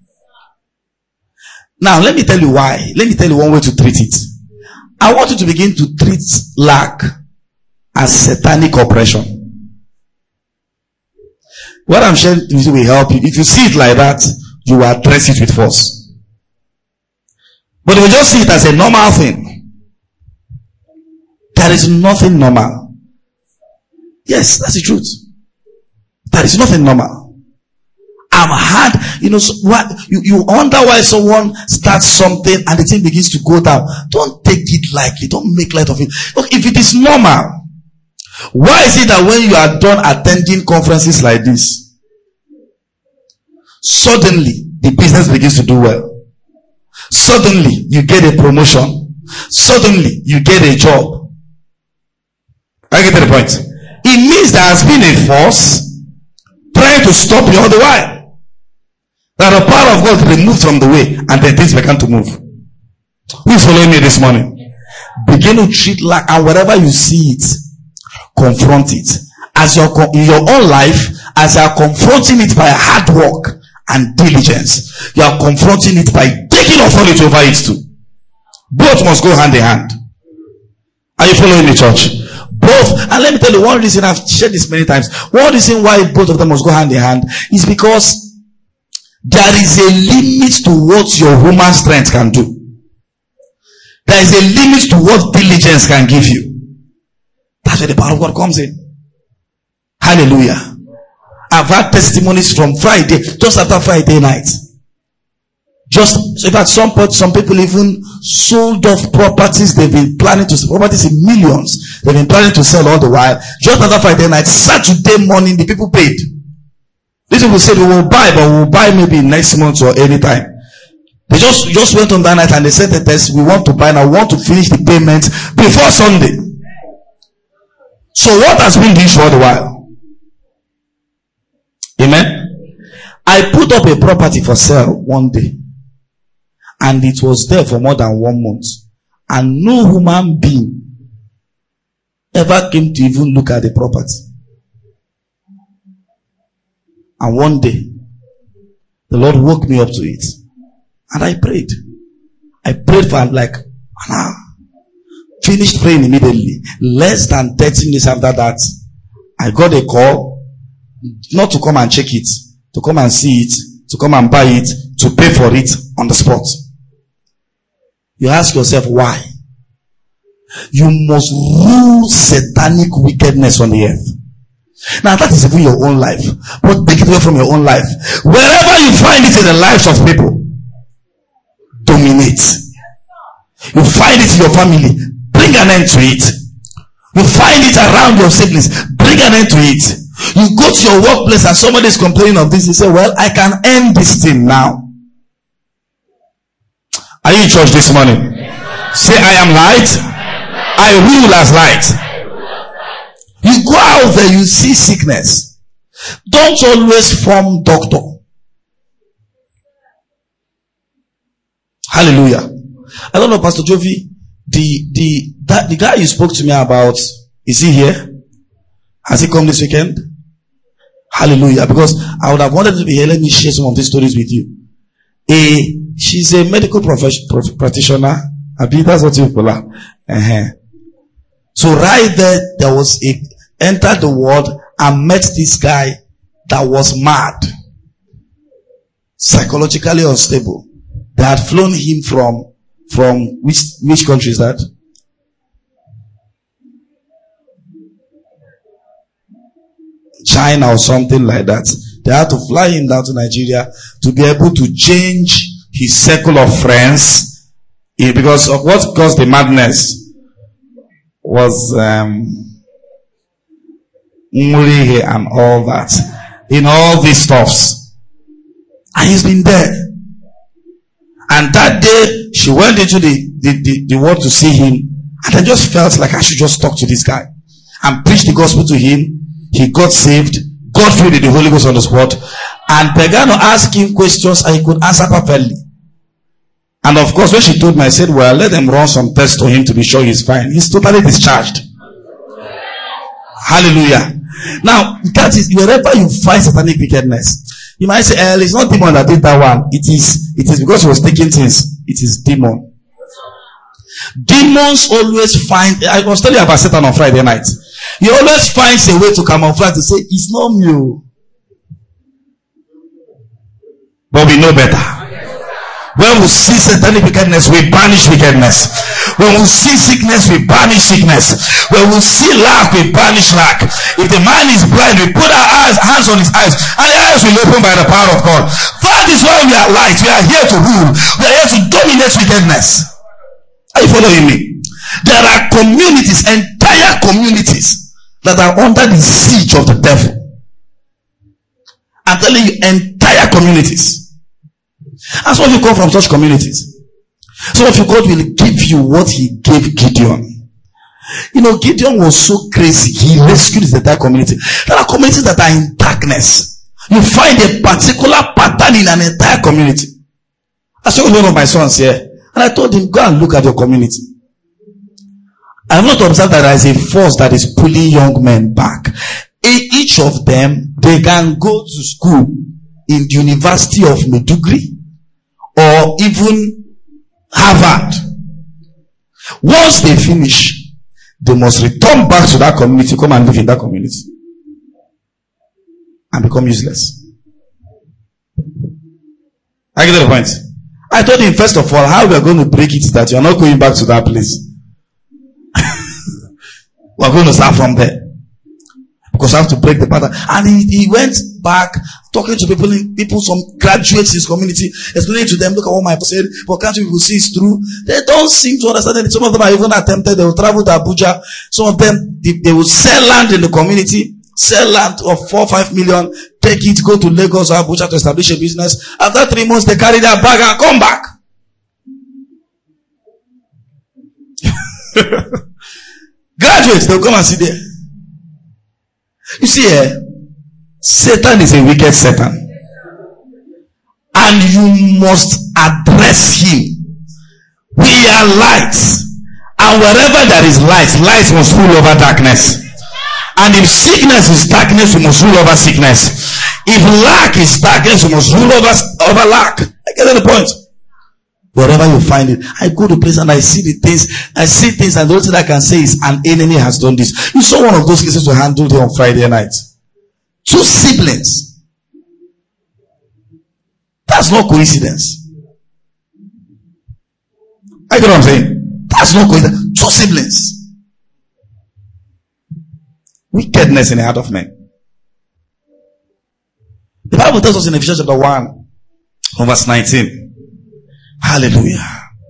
Speaker 3: Now, let me tell you why. Let me tell you one way to treat it. I want you to begin to treat lack as satanic oppression. What I'm sharing with you will help you. If you see it like that, you will address it with force. But if you just see it as a normal thing, there is nothing normal. Yes, that's the truth. There is nothing normal. I'm hard, you know, so what you, you wonder why someone starts something and the thing begins to go down. Don't take it lightly, don't make light of it. Look, if it is normal, why is it that when you are done attending conferences like this, suddenly the business begins to do well? Suddenly you get a promotion. Suddenly you get a job. I get to the point. It means there has been a force trying to stop you all the while. That the power of God removed from the way, and then things began to move. Who is following me this morning? Begin to treat like, and wherever you see it, confront it. As you're in your own life, as you are confronting it by hard work and diligence, you are confronting it by taking authority over it too. Both must go hand in hand. Are you following me, church? Both. And let me tell you one reason, I've shared this many times. One reason why both of them must go hand in hand is because there is a limit to what your human strength can do. There is a limit to what diligence can give you. That's where the power of God comes in. Hallelujah. I've had testimonies from Friday, just after Friday night. Just, so in fact, some, some people even sold off properties they've been planning to sell, properties in millions they've been planning to sell all the while. Just after Friday night, Saturday morning, the people paid. These people said, we will buy, but we will buy maybe next month or anytime. They just, just went on that night and they sent a test. We want to buy now. We want to finish the payment before Sunday. So what has been the issue all the while? Amen. I put up a property for sale one day. And it was there for more than one month. And no human being ever came to even look at the property. And one day, the Lord woke me up to it. And I prayed. I prayed for like an hour. Finished praying immediately. Less than thirty minutes after that, I got a call. Not to come and check it. To come and see it. To come and buy it. To pay for it on the spot. You ask yourself why? You must rule satanic wickedness on the earth. Now that is even your own life. But take it away from your own life. Wherever you find it in the lives of people, it. You find it in your family, bring an end to it. You find it around your siblings, bring an end to it. You go to your workplace and somebody is complaining of this, you say, well, I can end this thing now. Are you in church this morning? Say, I am light. I rule as light. You go out there, you see sickness. Don't always form doctor. Hallelujah. I don't know, Pastor Jovi, the the that the guy you spoke to me about, is he here? Has he come this weekend? Hallelujah. Because I would have wanted to be here. Let me share some of these stories with you. A she's a medical profession, prof, practitioner. I believe that's what you call her. Uh-huh. So right there, there was a entered the ward and met this guy that was mad, psychologically unstable. They had flown him from from which which country is that? China or something like that. They had to fly him down to Nigeria to be able to change his circle of friends, because of what caused the madness was um, Murihe and all that, in all these stuffs. And he's been there. And that day, she went into the, the, the, the ward to see him, and I just felt like I should just talk to this guy and preach the gospel to him. He got saved, got filled with the Holy Ghost on the spot, and began to ask him questions, and he could answer perfectly. And of course, when she told me, I said, well, let them run some tests to him to be sure he's fine. He's totally discharged. Hallelujah. Now, that is, wherever you find satanic wickedness, you might say, eh, it's not demon that did that one. It is, it is because he was taking things. It is demon. Demons always find, I was telling you about Satan on Friday night. He always finds a way to camouflage to say, it's not me. But we know better. When we see satanic wickedness, we banish wickedness. When we see sickness, we banish sickness. When we see lack, we banish lack. If the man is blind, we put our eyes, hands on his eyes, and the eyes will open by the power of God. That is why we are light. We are here to rule. We are here to dominate wickedness. Are you following me? There are communities, entire communities, that are under the siege of the devil. I'm telling you, entire communities. And some of you come from such communities. Some of you, God will give you what he gave Gideon. You know, Gideon was so crazy. He rescued the entire community. There are communities that are in darkness. You find a particular pattern in an entire community. I saw one of my sons here, and I told him, go and look at your community. I have not observed that there is a force that is pulling young men back. Each of them, they can go to school in the University of Maiduguri or even Harvard. Once they finish, they must return back to that community, come and live in that community, and become useless. I get the point. I told him, first of all, how we are going to break it that you are not going back to that place. We are going to start from there. Because I have to break the pattern. And he, he went back talking to people, people, some graduates in his community, explaining to them, look at what my pastor said, but can't you people see it's true? They don't seem to understand it. Some of them are even attempted. They will travel to Abuja. Some of them, they, they will sell land in the community, sell land of four, five million, take it, go to Lagos or Abuja to establish a business. After three months, they carry their bag and come back. Graduates, they'll come and sit there. You see, eh, Satan is a wicked Satan. And you must address him. We are lights. And wherever there is light, light must rule over darkness. And if sickness is darkness, we must rule over sickness. If lack is darkness, we must rule over, over lack. I get the point. Wherever you find it, I go to place and I see the things, I see things, and the only thing I can say is an enemy has done this. You saw one of those cases we handled here on Friday night. Two siblings. That's not coincidence. I get what I'm saying? That's not coincidence. Two siblings. Wickedness in the heart of men. The Bible tells us in Ephesians chapter one, verse nineteen. Hallelujah.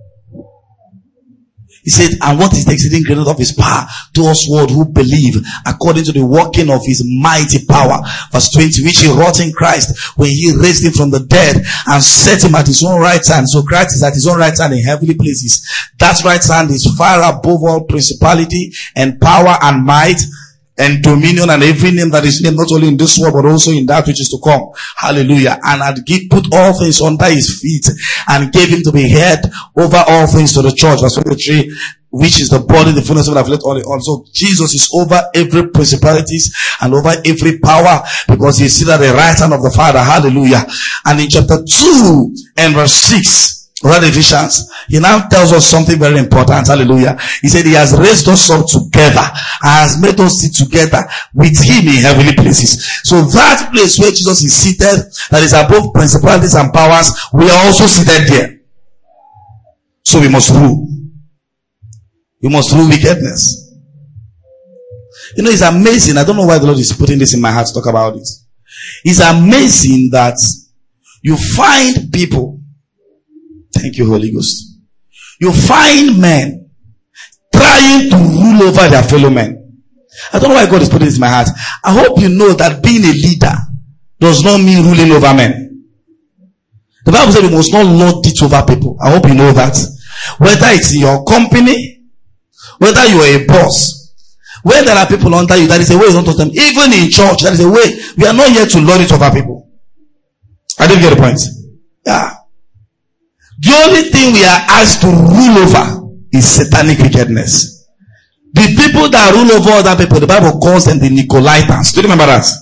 Speaker 3: He said, and what is the exceeding greatness of his power to us word who believe, according to the working of his mighty power. Verse twenty, which he wrought in Christ when he raised him from the dead and set him at his own right hand. So Christ is at his own right hand in heavenly places. That right hand is far above all principality and power and might and dominion and every name that is named, not only in this world but also in that which is to come. Hallelujah. And had give, put all things under his feet and gave him to be head over all things to the church. Verse twenty-three, which is the body, the fullness of it, let all on. So Jesus is over every principalities and over every power because he is seated at the right hand of the Father. Hallelujah. And in chapter two and verse six, Right, Ephesians, he now tells us something very important. Hallelujah. He said he has raised us up together and has made us sit together with him in heavenly places. So that place where Jesus is seated, that is above principalities and powers, we are also seated there. So we must rule. We must rule wickedness. You know, it's amazing. I don't know why the Lord is putting this in my heart to talk about this. It's amazing that you find people. Thank you, Holy Ghost. You find men trying to rule over their fellow men. I don't know why God is putting this in my heart. I hope you know that being a leader does not mean ruling over men. The Bible says we must not lord it over people. I hope you know that. Whether it's in your company, whether you are a boss, when there are people under you, that is a way not to them. Even in church, that is a way. We are not here to lord it over people. I didn't get the point. Yeah. The only thing we are asked to rule over is satanic wickedness. The people that rule over other people, the Bible calls them the Nicolaitans. Do you remember that?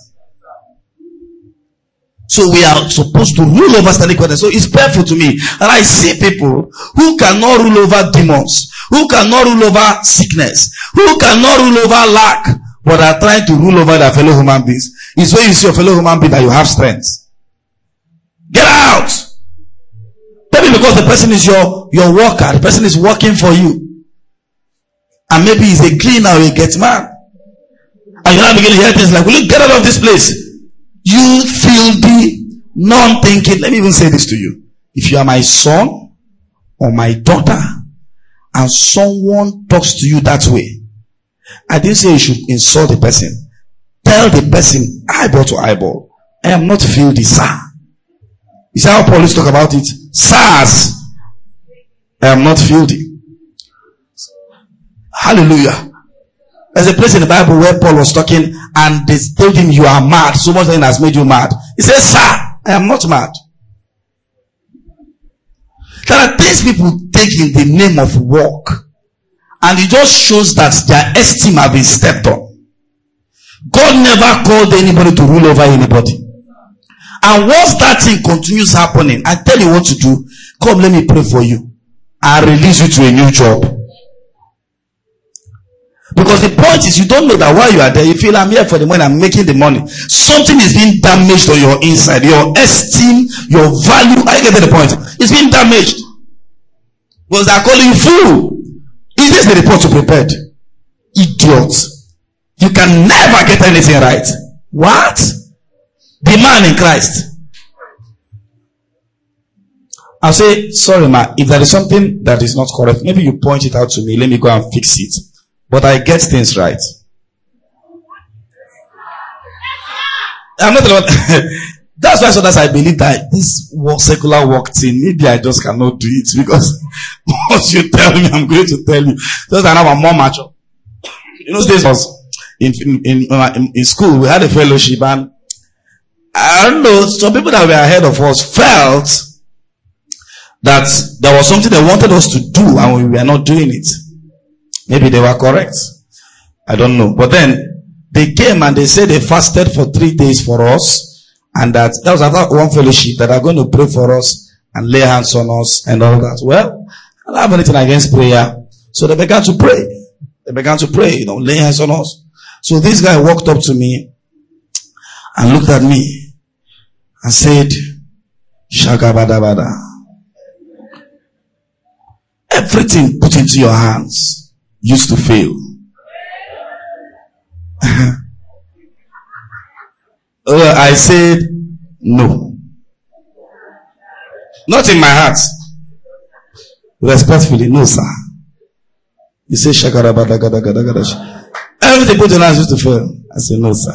Speaker 3: So we are supposed to rule over satanic wickedness. So it's painful to me. And I see people who cannot rule over demons, who cannot rule over sickness, who cannot rule over lack, but are trying to rule over their fellow human beings. It's when you see your fellow human being that you have strength. Get out! Maybe because the person is your, your worker, the person is working for you. And maybe he's a cleaner or a get man. And you now begin to hear things like, will you get out of this place? You filthy, non-thinking. Let me even say this to you. If you are my son or my daughter and someone talks to you that way, I didn't say you should insult the person. Tell the person eyeball to eyeball, I am not filthy, sir. You see how Paul used to talk about it? Sirs, I am not filthy. Hallelujah. There's a place in the Bible where Paul was talking and they told him you are mad. So much that has made you mad. He says, sir, I am not mad. There are things people take in the name of work. And it just shows that their esteem have been stepped on. God never called anybody to rule over anybody. And once that thing continues happening, I tell you what to do. Come, let me pray for you. I'll release you to a new job. Because the point is, you don't know that while you are there, you feel I'm here for the money, I'm making the money. Something is being damaged on your inside. Your esteem, your value. I get to the point. It's being damaged. Because they're calling you fool. Is this the report you prepared? Idiot. You can never get anything right. What? The man in Christ. I'll say, sorry ma, if there is something that is not correct, maybe you point it out to me, let me go and fix it. But I get things right. I'm not the That's why sometimes I believe that this work, secular work thing, maybe I just cannot do it because once you tell me, I'm going to tell you. Just that now I'm more mature. You know, this was in, in, in, in school, we had a fellowship and I don't know, some people that were ahead of us felt that there was something they wanted us to do and we were not doing it. Maybe they were correct. I don't know. But then they came and they said they fasted for three days for us and that that was another one fellowship that are going to pray for us and lay hands on us and all that. Well, I don't have anything against prayer. So they began to pray. They began to pray, you know, lay hands on us. So this guy walked up to me and looked at me and said, Shagabadabada. Everything put into your hands used to fail. uh, I said, no. Not in my heart. Respectfully, no, sir. He said, Shakarabadagadagadagadagadash. Everything put in hands used to fail. I said, no, sir.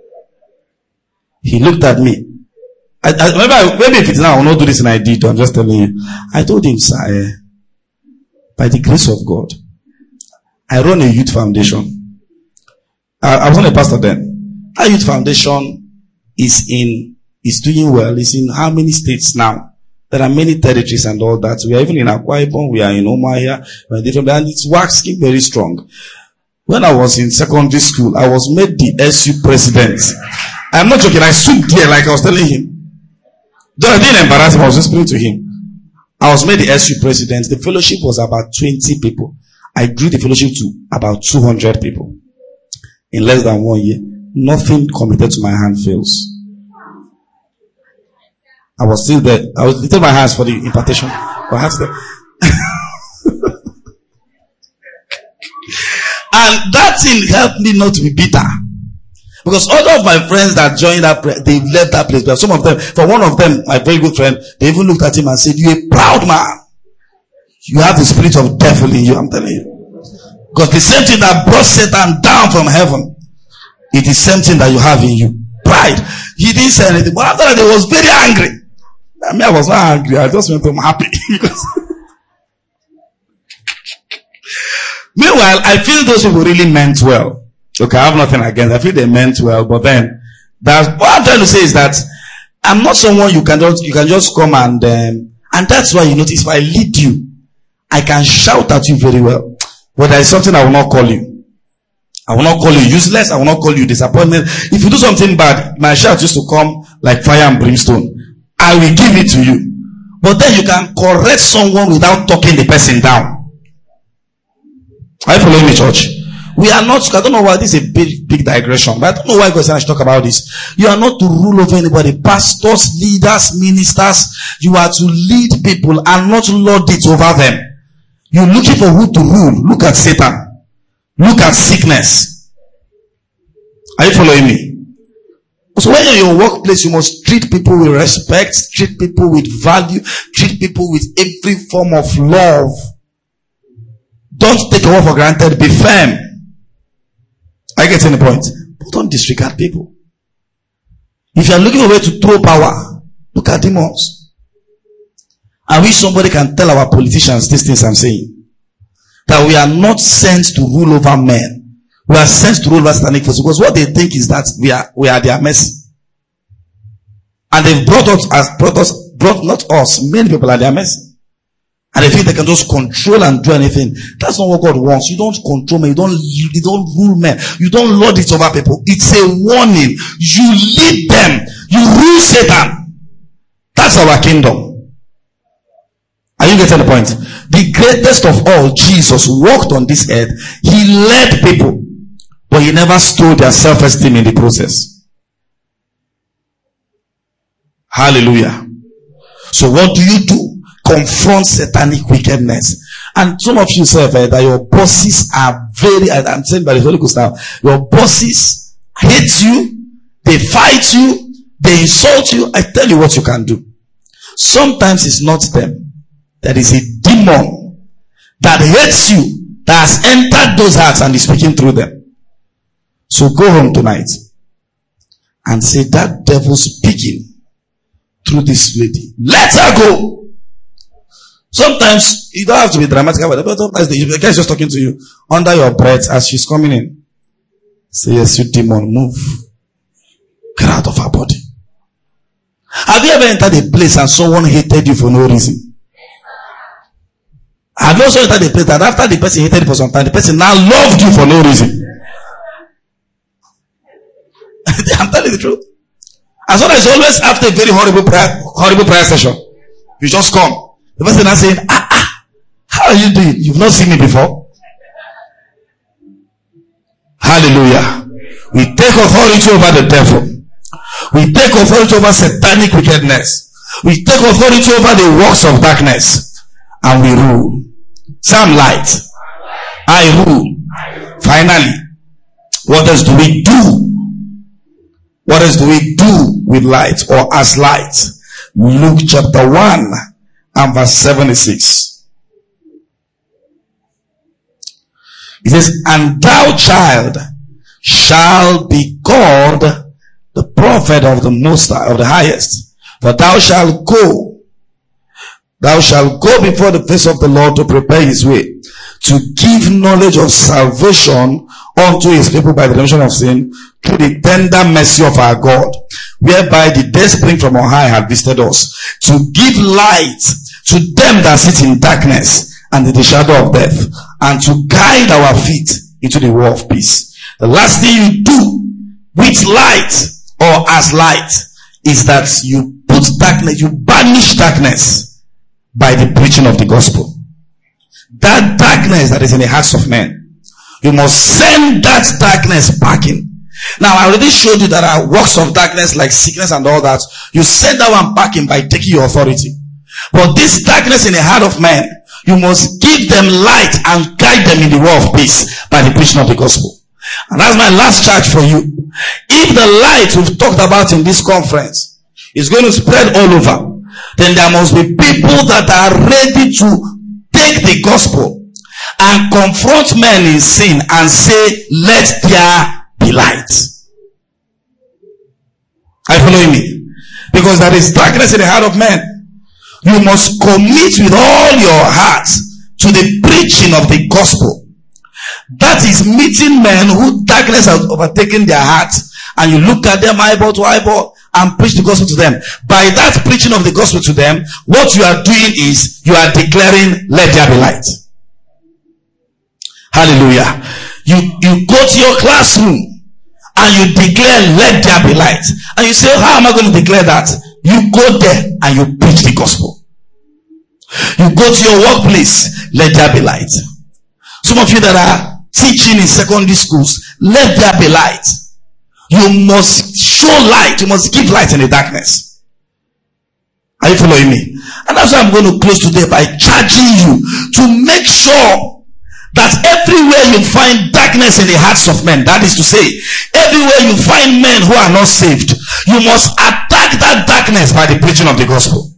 Speaker 3: He looked at me. I, I remember, maybe if it's now, I will not do this and I did. I'm just telling you. I told him, sir, eh, by the grace of God, I run a youth foundation. I, I was not a pastor then. Our youth foundation is in, is doing well. It's in how many states now? There are many territories and all that. We are even in Akwa Ibom. We are in Umuahia. We are different, and it's waxing very strong. When I was in secondary school, I was made the S U president. I'm not joking. I stood there like I was telling him. Though I didn't embarrass him, I was whispering to him. I was made the S U president. The fellowship was about twenty people. I grew the fellowship to about two hundred people. In less than one year, nothing committed to my hand fails. I was still there. I was lifting my hands for the impartation. Perhaps the and that thing helped me not to be bitter. Because all of my friends that joined that, they left that place. But some of them, for one of them, my very good friend, they even looked at him and said, "You're a proud man. You have the spirit of devil in you." I'm telling you. Because the same thing that brought Satan down from heaven, it is the same thing that you have in you. Pride. He didn't say anything. But after that, he was very angry. I mean, I was not angry. I just went home happy. Meanwhile, I feel those people really meant well. Okay, I have nothing against. I feel they meant well, but then that's what I'm trying to say is that I'm not someone you can just you can just come and um, and that's why you notice if I lead you, I can shout at you very well. But there is something I will not call you. I will not call you useless. I will not call you disappointment. If you do something bad, my shout used to come like fire and brimstone. I will give it to you. But then you can correct someone without talking the person down. Are you following me, church? We are not, I don't know why this is a big, big digression, but I don't know why God said I should talk about this. You are not to rule over anybody. Pastors, leaders, ministers, you are to lead people and not lord it over them. You're looking for who to rule. Look at Satan. Look at sickness. Are you following me? So when you're in your workplace, you must treat people with respect, treat people with value, treat people with every form of love. Don't take a word for granted. Be firm. I get any point. But don't disregard people. If you are looking for a way to throw power, look at demons. I wish somebody can tell our politicians these things I'm saying. That we are not sent to rule over men. We are sent to rule over satanic forces. Because what they think is that we are we are their mercy. And they've brought us as brought us brought not us, many people are their mercy. And they think they can just control and do anything. That's not what God wants. You don't control men. You don't, you don't rule men. You don't lord it over people. It's a warning. You lead them. You rule Satan. That's our kingdom. Are you getting the point? The greatest of all, Jesus, walked on this earth. He led people. But he never stole their self-esteem in the process. Hallelujah. So what do you do? Confront satanic wickedness. And some of you say uh, that your bosses are very, I'm saying by the Holy Ghost now, your bosses hate you, they fight you, they insult you. I tell you what you can do. Sometimes it's not them. There is a demon that hates you, that has entered those hearts and is speaking through them. So go home tonight and say, that devil speaking through this lady, let her go. Sometimes you don't have to be dramatic about it, but sometimes the guy is just talking to you under your breath as she's coming in. Say, yes, you demon, move. Get out of her body. Have you ever entered a place and someone hated you for no reason? Have you also entered a place that after the person hated you for some time, the person now loved you for no reason? I'm telling you the truth. As long as it's always after a very horrible prayer, horrible prayer session, you just come. The person now saying, ah, ah, how are you doing? You've not seen me before. Hallelujah. We take authority over the devil. We take authority over satanic wickedness. We take authority over the works of darkness. And we rule. Some light. I rule. Finally, what else do we do? What else do we do with light or as light? Luke chapter one. And verse seventy-six. It says, and thou, child, shall be called the prophet of the Most High, of the Highest. For thou shalt go, thou shalt go before the face of the Lord to prepare his way, to give knowledge of salvation unto his people by the remission of sin, through the tender mercy of our God, whereby the day spring from on high had visited us, to give light to them that sit in darkness and in the shadow of death, and to guide our feet into the way of peace. The last thing you do with light or as light is that you put darkness, you banish darkness by the preaching of the gospel. That darkness that is in the hearts of men, you must send that darkness back in. Now, I already showed you that there are works of darkness like sickness and all that. You send that one back in by taking your authority. But this darkness in the heart of man, you must give them light and guide them in the way of peace by the preaching of the gospel. And that's my last charge for you. If the light we've talked about in this conference is going to spread all over, then there must be people that are ready to take the gospel and confront men in sin and say, let there be light. Are you following me? Because there is darkness in the heart of men. You must commit with all your heart to the preaching of the gospel. That is meeting men who darkness has overtaken their hearts, and you look at them eyeball to eyeball and preach the gospel to them. By that preaching of the gospel to them, what you are doing is you are declaring, let there be light. Hallelujah. You, you go to your classroom and you declare, let there be light. And you say, how am I going to declare that? You go there and you preach the gospel. You go to your workplace, let there be light. Some of you that are teaching in secondary schools, let there be light. You must show light. You must give light in the darkness. Are you following me? And that's why I'm going to close today by charging you to make sure that everywhere you find darkness in the hearts of men, that is to say, everywhere you find men who are not saved, you must attack that darkness by the preaching of the gospel.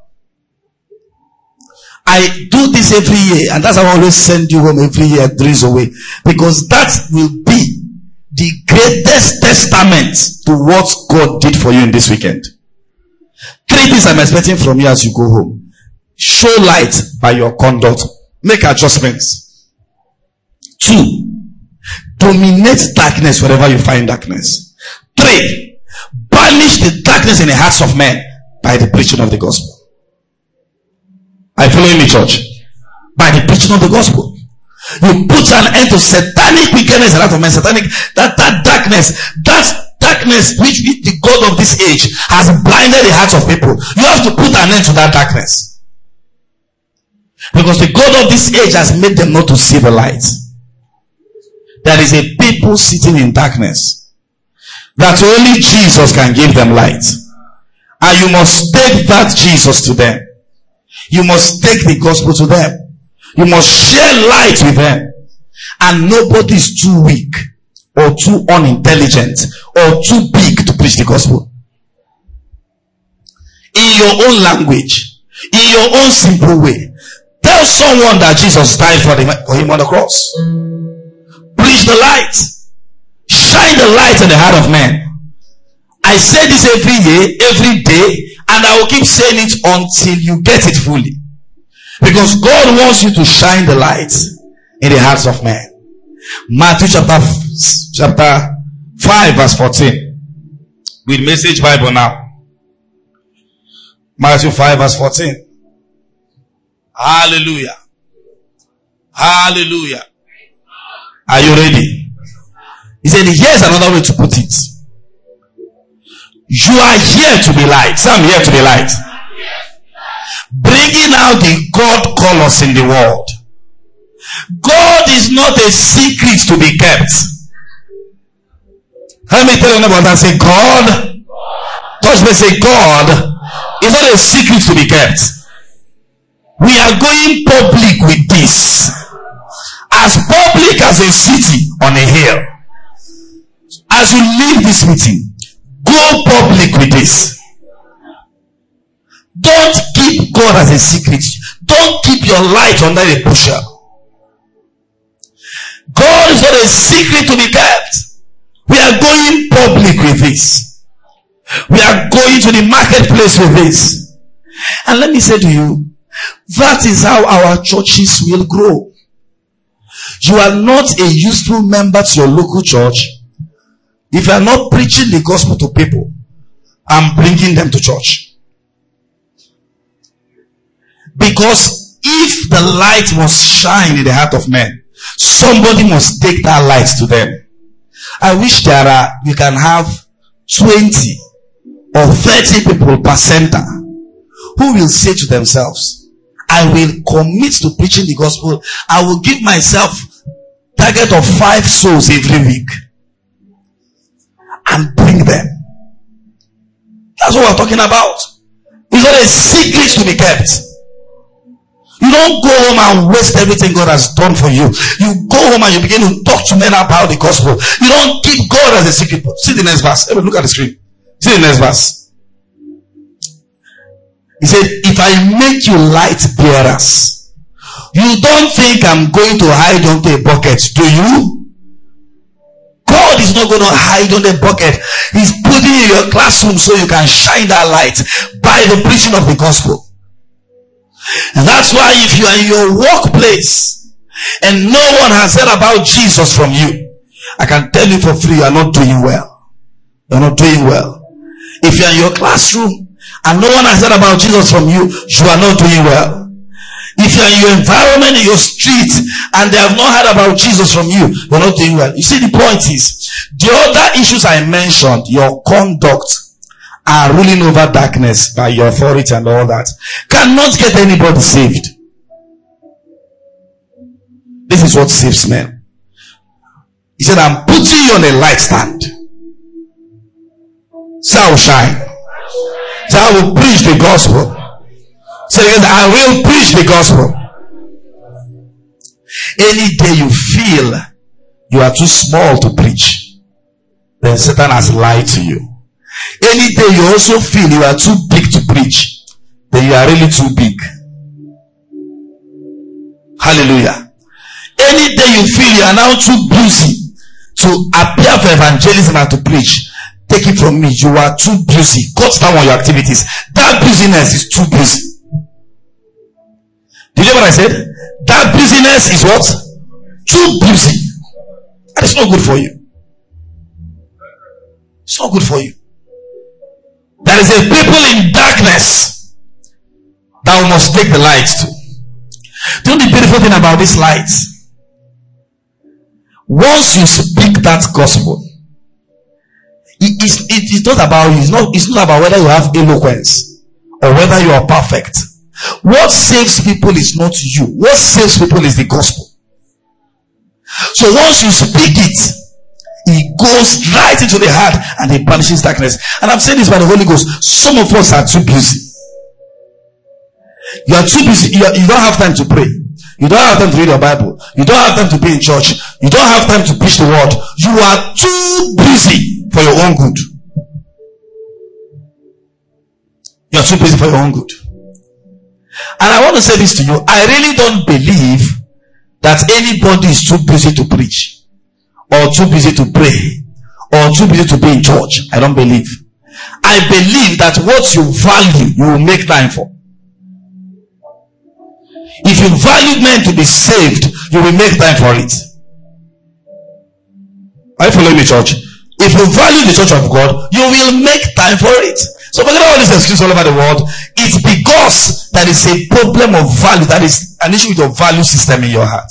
Speaker 3: I do this every year, and that's how I always send you home every year, days away, because that will be the greatest testament to what God did for you in this weekend. Three things I'm expecting from you as you go home. Show light by your conduct. Make adjustments. Two, dominate darkness wherever you find darkness. Three, banish the darkness in the hearts of men by the preaching of the gospel. Are you following me, church? By the preaching of the gospel. You put an end to satanic wickedness in the heart of men. Satanic, that, that darkness, that darkness which the God of this age has blinded the hearts of people. You have to put an end to that darkness. Because the God of this age has made them not to see the light. There is a people sitting in darkness that only Jesus can give them light. And you must take that Jesus to them. You must take the gospel to them. You must share light with them. And nobody is too weak or too unintelligent or too big to preach the gospel. In your own language, in your own simple way, tell someone that Jesus died for him on the cross. Preach the light. Shine the light in the heart of man. I say this every year, every day, and I will keep saying it until you get it fully. Because God wants you to shine the light in the hearts of men. Matthew chapter, chapter five verse fourteen. With Message Bible now. Matthew five verse fourteen. Hallelujah. Hallelujah. Are you ready? He said, here's another way to put it. You are here to be light. Say, I'm here to be light. Bringing out the God colors in the world. God is not a secret to be kept. Let me tell you about that. Say, God. Touch me, say, God is not a secret to be kept. We are going public with this. As public as a city on a hill. As you leave this meeting, go public with this. Don't keep God as a secret. Don't keep your light under a bushel. God is not a secret to be kept. We are going public with this. We are going to the marketplace with this. And let me say to you, that is how our churches will grow. You are not a useful member to your local church if you are not preaching the gospel to people and bringing them to church. Because if the light must shine in the heart of men, somebody must take that light to them. I wish there are, we can have twenty or thirty people per center who will say to themselves, I will commit to preaching the gospel. I will give myself target of five souls every week and bring them. That's what we're talking about. It's not a secret to be kept. You don't go home and waste everything God has done for you. You go home and you begin to talk to men about the gospel. You don't keep God as a secret. See the next verse. Look at the screen. See the next verse. He said, if I make you light bearers, you don't think I'm going to hide under a bucket, do you? God is not going to hide under a bucket. He's putting you in your classroom so you can shine that light by the preaching of the gospel. And that's why if you are in your workplace and no one has heard about Jesus from you, I can tell you for free, you are not doing well. You are not doing well. If you are in your classroom and no one has heard about Jesus from you, you are not doing well. If you are in your environment, in your street, and they have not heard about Jesus from you, you are not doing well. You see, the point is, the other issues I mentioned, your conduct, are ruling over darkness by your authority and all that, cannot get anybody saved. This is what saves men. He said, I'm putting you on a light stand. So I will shine. So I will preach the gospel. So I will preach the gospel. Any day you feel you are too small to preach, then Satan has lied to you. Any day you also feel you are too big to preach, then you are really too big. Hallelujah. Any day you feel you are now too busy to appear for evangelism and to preach, take it from me, you are too busy. Cut down on your activities. That busyness is too busy. Did you hear what I said? That busyness is what? Too busy. And it's not good for you. It's not good for you. There is a people in darkness that we must take the light to. Do you know the beautiful thing about these lights? Once you speak that gospel, it is, it is not about you. It's not, it's not about whether you have eloquence or whether you are perfect. What saves people is not you. What saves people is the gospel. So once you speak it, it goes right into the heart and it banishes darkness. And I'm saying this by the Holy Ghost. Some of us are too busy. You are too busy. You, are, you don't have time to pray. You don't have time to read your Bible. You don't have time to be in church. You don't have time to preach the word. You are too busy for your own good. You are too busy for your own good. And I want to say this to you. I really don't believe that anybody is too busy to preach, or too busy to pray, or too busy to be in church. I don't believe. I believe that what you value, you will make time for. If you value men to be saved, you will make time for it. Are you following me, church? If you value the church of God, you will make time for it. So forget all these excuses all over the world. It's because there is a problem of value. That is an issue with your value system in your heart.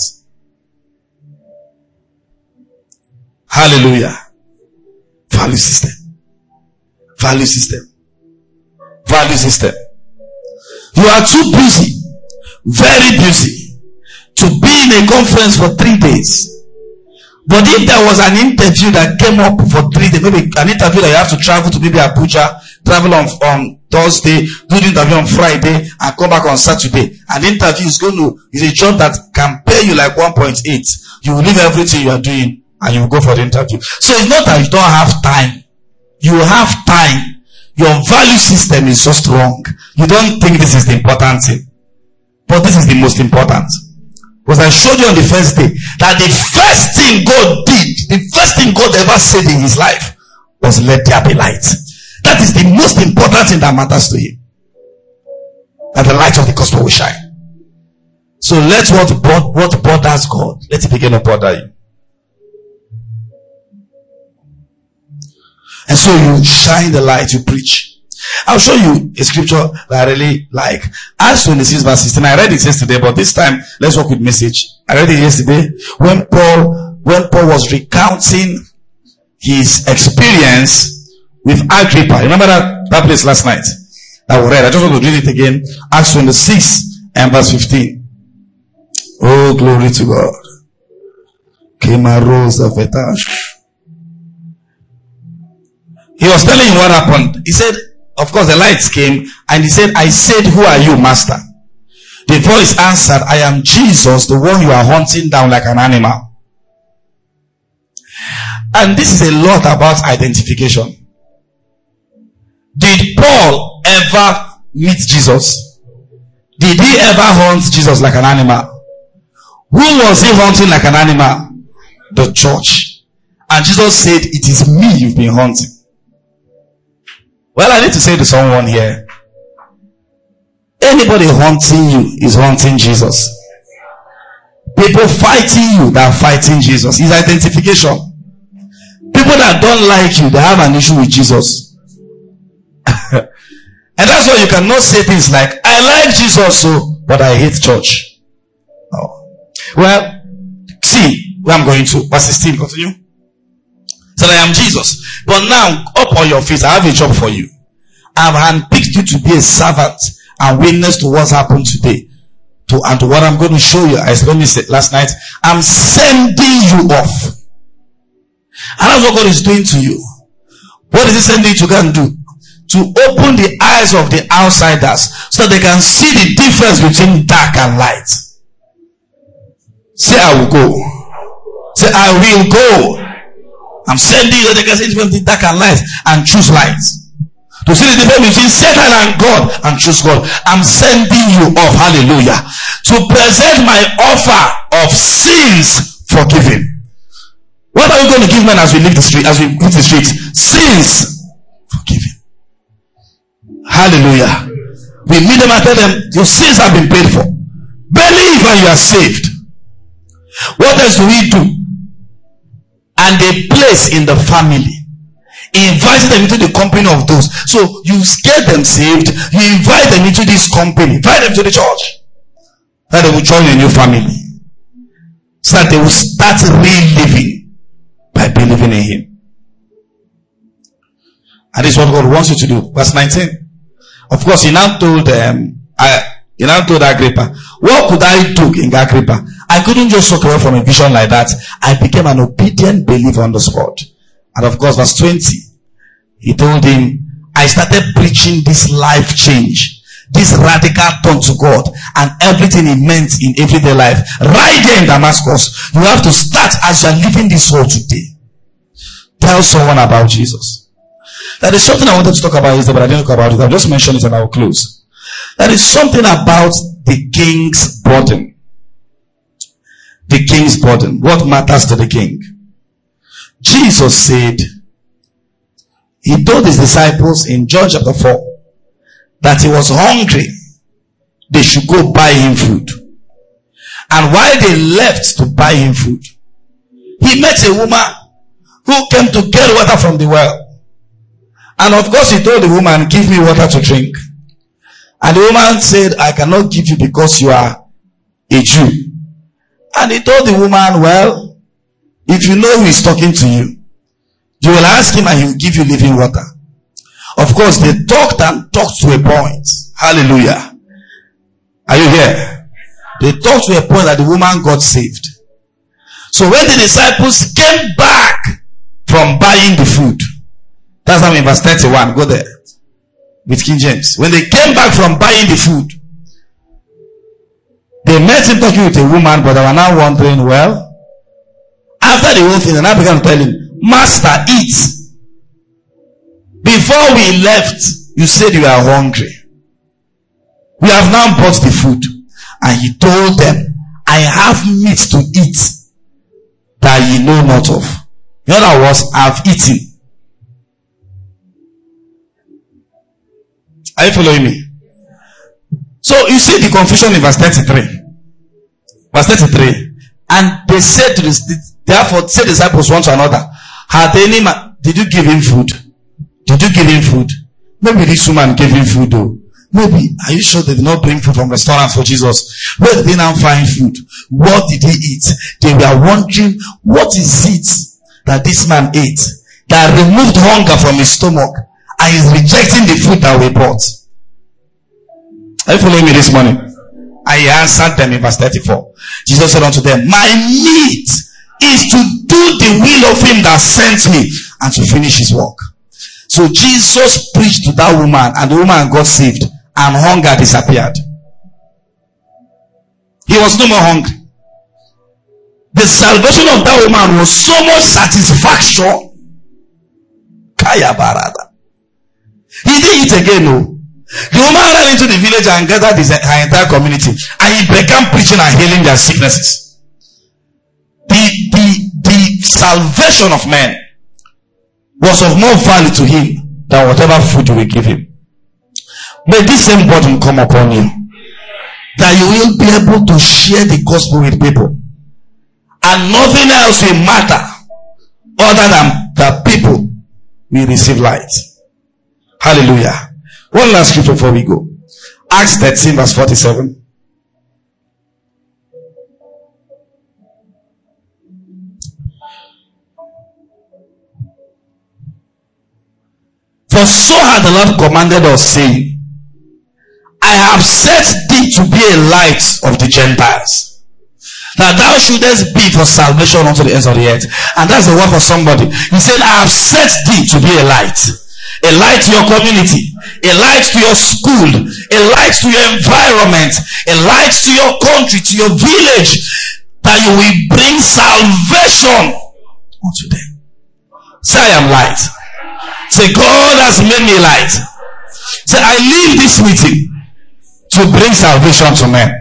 Speaker 3: Hallelujah. Value system. Value system. Value system. You are too busy, very busy, to be in a conference for three days. But if there was an interview that came up for three days, maybe an interview that you have to travel to maybe Abuja, travel on, on Thursday, do the interview on Friday, and come back on Saturday. An interview is going to, is a job that can pay you like one point eight. You will leave everything you are doing and you will go for the interview. So it's not that you don't have time. You have time. Your value system is so strong. You don't think this is the important thing. But this is the most important. Because I showed you on the first day that the first thing God did, the first thing God ever said in his life was, let there be light. That is the most important thing that matters to him. That the light of the gospel will shine. So let what, what bothers God, let it begin to bother you. And so you shine the light, you preach. I'll show you a scripture that I really like. Acts twenty-six verse sixteen. I read it yesterday, but this time let's work with message. I read it yesterday when Paul, when Paul was recounting his experience with Agrippa. Remember that, that place last night that we read? I just want to read it again. Acts twenty-six and verse fifteen. Oh, glory to God. He was telling him what happened. He said, of course, the lights came, and he said, I said, who are you, master? The voice answered, I am Jesus, the one you are hunting down like an animal. And this is a lot about identification. Did Paul ever meet Jesus? Did he ever hunt Jesus like an animal? Who was he hunting like an animal? The church. And Jesus said, it is me you've been hunting. Well, I need to say to someone here, anybody hunting you is hunting Jesus. People fighting you, they are fighting Jesus. It's identification. People that don't like you, they have an issue with Jesus. And that's why you cannot say things like, I like Jesus, so, but I hate church. Oh. Well, see where I'm going to. Verse sixteen, continue. So I am Jesus. But now, up on your face, I have a job for you. I have handpicked you to be a servant and witness to what's happened today. To, and to what I'm going to show you. I explained this last night. I'm sending you off. And that's what God is doing to you. What is he sending you to go and do? To open the eyes of the outsiders so they can see the difference between dark and light. Say, I will go. Say, I will go. I'm sending you so they can see the difference between dark and light and choose light. To see the difference between Satan and God and choose God. I'm sending you off. Hallelujah. To present my offer of sins forgiven. What are we going to give men as we leave the street, as we hit the streets? Sins forgiven. Hallelujah. We meet them and tell them, your sins have been paid for. Believe and you are saved. What else do we do? And they place in the family. Invite them into the company of those. So you get them saved. You invite them into this company. Invite them to the church. That they will join a new family. So that they will start re-living by believing in him. And this is what God wants you to do. Verse nineteen. Of course, he now told them, I, he now told Agrippa, what could I do in Agrippa? I couldn't just walk away from a vision like that. I became an obedient believer on the spot. And of course, verse twenty, he told him, I started preaching this life change, this radical turn to God, and everything it meant in everyday life. Right there in Damascus, you have to start as you are living this world today. Tell someone about Jesus. That is something I wanted to talk about yesterday, but I didn't talk about it. I'll just mention it and I will close. That is something about the king's burden. The king's burden. What matters to the king? Jesus said, he told his disciples in John chapter four that he was hungry. They should go buy him food. And while they left to buy him food, he met a woman who came to get water from the well. And of course he told the woman, give me water to drink. And the woman said, I cannot give you because you are a Jew. And he told the woman, well, if you know who is talking to you, you will ask him and he will give you living water. Of course, they talked and talked to a point. Hallelujah. Are you here? They talked to a point that the woman got saved. So when the disciples came back from buying the food, that's how in verse thirty-one, go there with King James. When they came back from buying the food, they met him talking with a woman, but they were now wondering, well, after the whole thing, they now began to tell him, Master, eat. Before we left, you said you are hungry. We have now bought the food. And he told them, I have meat to eat that ye know not of. In other words, I have eaten. Are you following me? So you see the confusion in verse thirty-three. Verse thirty-three. And they said to the, therefore said the disciples one to another, had any man, did you give him food? Did you give him food? Maybe this woman gave him food though. Maybe, are you sure they did not bring food from restaurants for Jesus? Where did they now find food? What did he eat? They were wondering, what is it that this man ate that removed hunger from his stomach and is rejecting the food that we brought? Are you following me this morning? I answered them in verse thirty-four. Jesus said unto them, my meat is to do the will of him that sent me and to finish his work. So Jesus preached to that woman and the woman got saved and hunger disappeared. He was no more hungry. The salvation of that woman was so much satisfaction. Kaya barada. He didn't eat again, no. The woman ran into the village and gathered his, her entire community, and he began preaching and healing their sicknesses. The, the, the salvation of men was of more value to him than whatever food you will give him. May this same burden come upon you, that you will be able to share the gospel with people, and nothing else will matter other than that people will receive light. Hallelujah. One last scripture before we go. Acts thirteen verse forty-seven. For so hath the Lord commanded us, saying, I have set thee to be a light of the Gentiles, that thou shouldest be for salvation unto the ends of the earth. And that's the word for somebody. He said, I have set thee to be a light. A light to your community, a light to your school, a light to your environment, a light to your country, to your village, that you will bring salvation unto them. Say, I am light. Say, God has made me light. Say, I leave this meeting to bring salvation to men.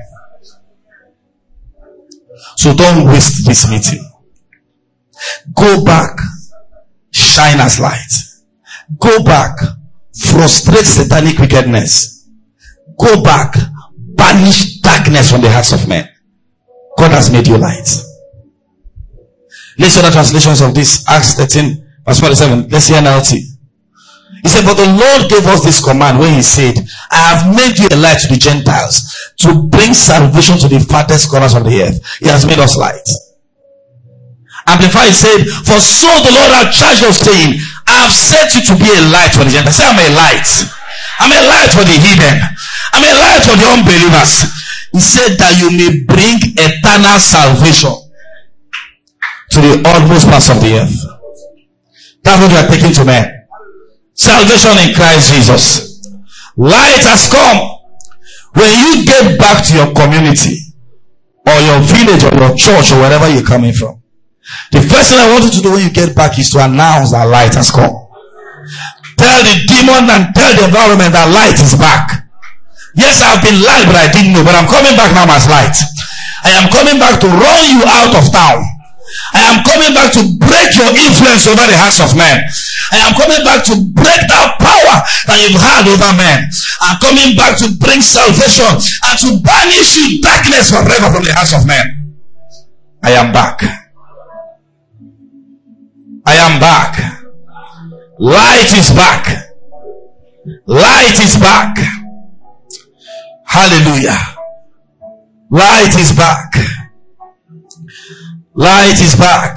Speaker 3: So don't waste this meeting. Go back, shine as light. Go back, frustrate satanic wickedness. Go back, banish darkness from the hearts of men. God has made you light. Let's see other translations of this. Acts thirteen verse forty-seven. Let's see N L T. He said, but the Lord gave us this command when he said, I have made you a light to the Gentiles, to bring salvation to the farthest corners of the earth. He has made us light. Amplified, he said, for so the Lord hath charged us, saying, I have set you to be a light for the Gentiles. Say, I'm a light. I'm a light for the heathen. I'm a light for the unbelievers. He said that you may bring eternal salvation to the utmost parts of the earth. That's what we are taking to men. Salvation in Christ Jesus. Light has come. When you get back to your community, or your village, or your church, or wherever you're coming from, the first thing I want you to do when you get back is to announce that light has come. Tell the demon and tell the environment that light is back. Yes, I've been light, but I didn't know. But I'm coming back now as light. I am coming back to run you out of town. I am coming back to break your influence over the hearts of men. I am coming back to break that power that you've had over men. I'm coming back to bring salvation and to banish you darkness forever from the hearts of men. I am back. I am back. Light is back. Light is back. Hallelujah. Light is back. Light is back.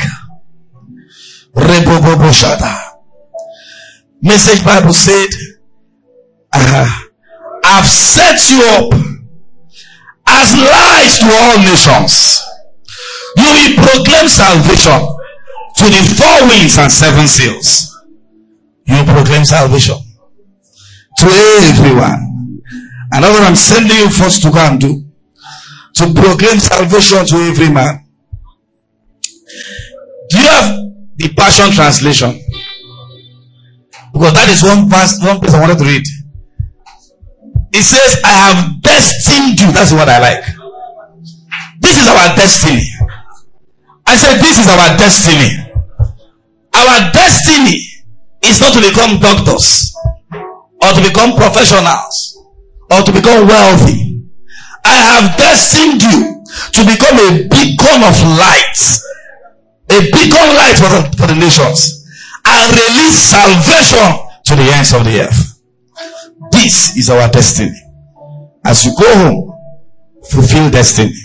Speaker 3: Message Bible said, uh, I've set you up as light to all nations. You will proclaim salvation to the four winds and seven seals. You proclaim salvation to everyone. And that's what I'm sending you first to go and do. To proclaim salvation to every man. Do you have the Passion Translation? Because that is one verse, one place I wanted to read. It says, I have destined you. That's what I like. This This is our destiny. I said this is our destiny. Our destiny is not to become doctors or to become professionals or to become wealthy. I have destined you to become a beacon of light. A beacon light for the, for the nations. And release salvation to the ends of the earth. This is our destiny. As you go home, fulfill destiny.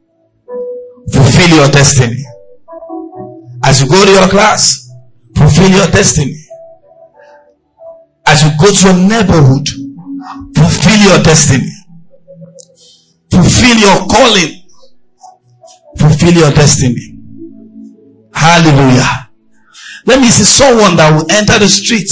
Speaker 3: Fulfill your destiny. As you go to your class, fulfill your destiny. As you go to your neighborhood, fulfill your destiny. Fulfill your calling. Fulfill your destiny. Hallelujah. Let me see someone that will enter the street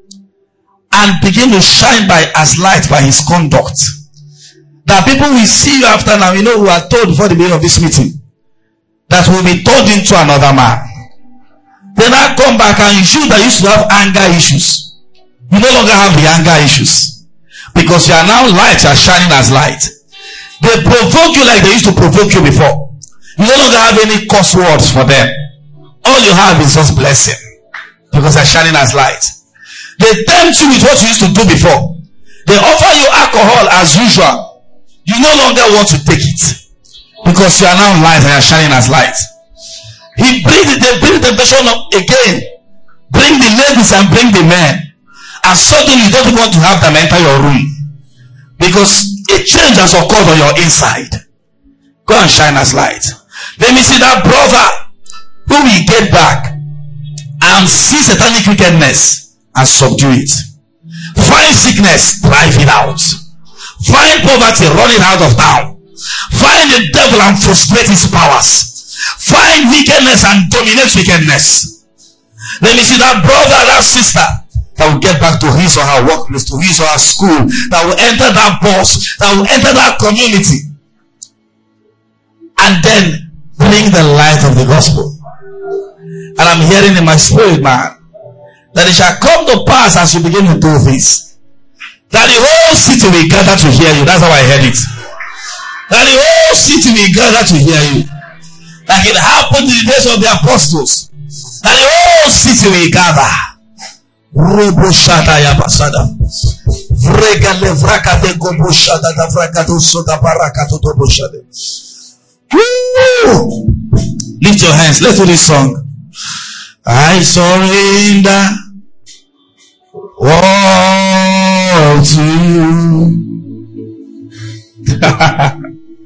Speaker 3: and begin to shine by as light by his conduct. That people will see you after now. You know, we are told before the beginning of this meeting that will be turned into another man. Then I come back and you that used to have anger issues, you no longer have the anger issues because you are now light, you are shining as light. They provoke you like they used to provoke you before. You no longer have any curse words for them. All you have is just blessing because they are shining as light. They tempt you with what you used to do before. They offer you alcohol as usual. You no longer want to take it because you are now light and you are shining as light. He brings it, they bring the temptation up again. Bring the ladies and bring the men. And suddenly you don't want to have them enter your room because a change has occurred on your inside. Go and shine as light. Let me see that brother who will get back and see satanic wickedness and subdue it. Find sickness, drive it out. Find poverty, run it out of town. Find the devil and frustrate his powers. Find wickedness and dominate wickedness. Let me see that brother, that sister that will get back to his or her workplace, to his or her school, that will enter that bus, that will enter that community, and then bring the light of the gospel. And I'm hearing in my spirit, man, that it shall come to pass as you begin to do this, that the whole city will gather to hear you. That's how I heard it. That the whole city will gather to hear you. Like it happened in the days of the apostles. That the whole city will gather. Robo shada ya basada. Vrega le vraka de gobo shada da vraka do soda baraka to dobo shada. Lift your hands. Let's do this song. I surrender all to you.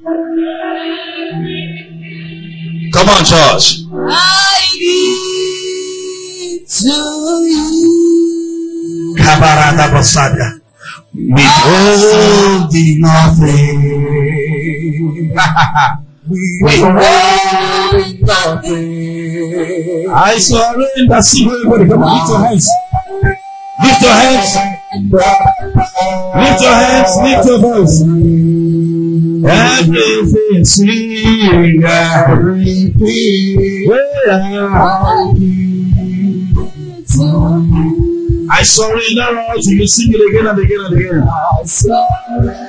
Speaker 3: Come on, church.
Speaker 1: I give to you.
Speaker 3: Kabarada Basada. Withholding nothing.
Speaker 1: Withholding nothing.
Speaker 3: I surrender. See everybody. Come on, lift your hands. Lift your hands. Lift your hands. Lift your voice. Everything, sing everything. I surrender all to you. Sing it again and again and again.
Speaker 1: I surrender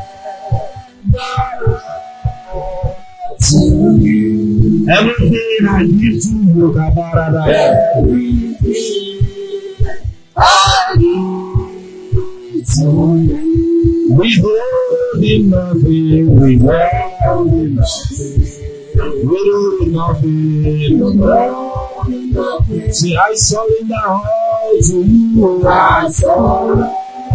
Speaker 1: to you.
Speaker 3: Everything I give to you, Kabarada.
Speaker 1: Everything I give to you.
Speaker 3: Withholding nothing, withholding nothing, withholding nothing. See, I surrender all to you.
Speaker 1: I surrender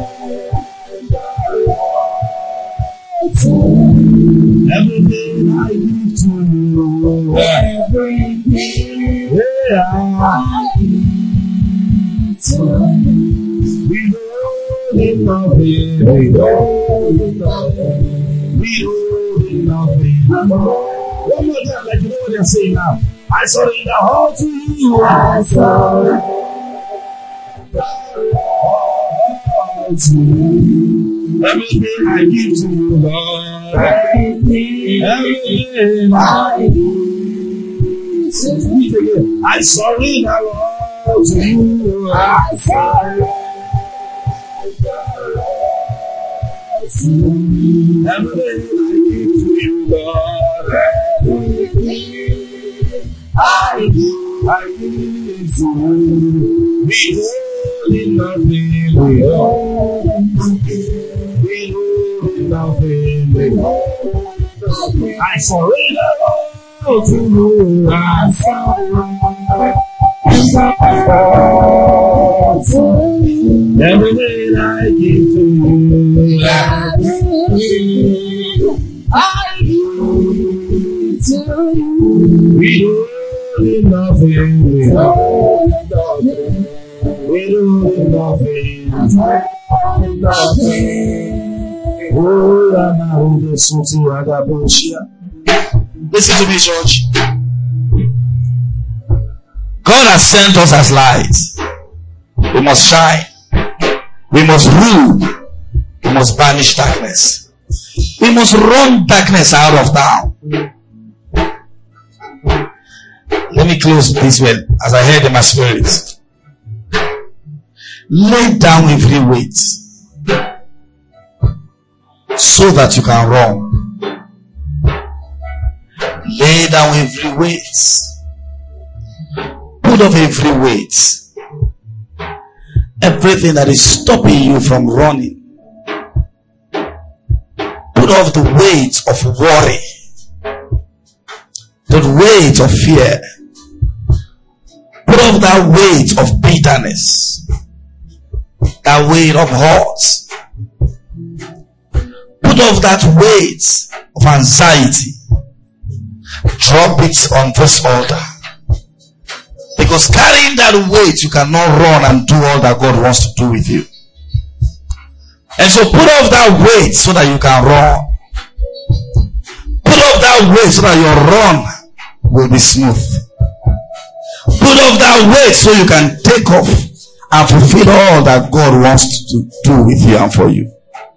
Speaker 1: all to you.
Speaker 3: Everything I give to you.
Speaker 1: Everything
Speaker 3: Yeah.
Speaker 1: I give to you.
Speaker 3: Withholding nothing, withholding nothing, withholding nothing. One more time, like you know what they're saying now. I surrender all to you.
Speaker 1: I surrender
Speaker 3: all to you. Everything I give to you, Lord.
Speaker 1: everything
Speaker 3: Everything
Speaker 1: I
Speaker 3: I
Speaker 1: give to you.
Speaker 3: again. I surrender all to you.
Speaker 1: I surrender all to you.
Speaker 3: Everything I give to you, Lord. I do, I need to. We hold nothing, we hold nothing. We hold nothing, we hold nothing. I surrender all to you. I surrender. Everything I give to you, I give, I give to you. We do nothing, we do nothing, we do nothing, nothing. Oh, I'm out of the soul, I got bullshit. Listen to me, church. God has sent us as lights. We must shine. We must rule. We must banish darkness. We must run darkness out of town. Let me close this way as I heard in my spirit. Lay down every weight so that you can run. Lay down every weight. Put off every weight. Everything that is stopping you from running. Put off the weight of worry. The weight of fear. Put off that weight of bitterness. That weight of hurt. Put off that weight of anxiety. Drop it on this altar. Because carrying that weight, you cannot run and do all that God wants to do with you. And so put off that weight so that you can run. Put off that weight so that your run will be smooth. Put off that weight so you can take off and fulfill all that God wants to do with you and for you.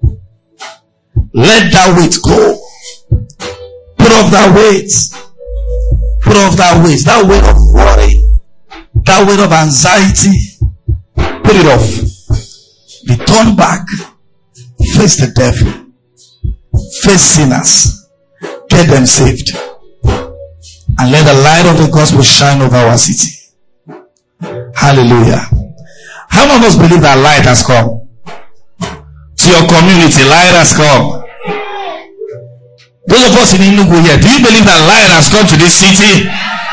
Speaker 3: Let that weight go. Put off that weight. Put off that weight. That weight of worry. That weight of anxiety, put it off. Be turned back. Face the devil. Face sinners. Get them saved. And let the light of the gospel shine over our city. Hallelujah. How many of us believe that light has come? To your community, light has come. Those of us in Enugu here, do you believe that light has come to this city?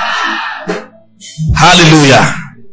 Speaker 3: Hallelujah.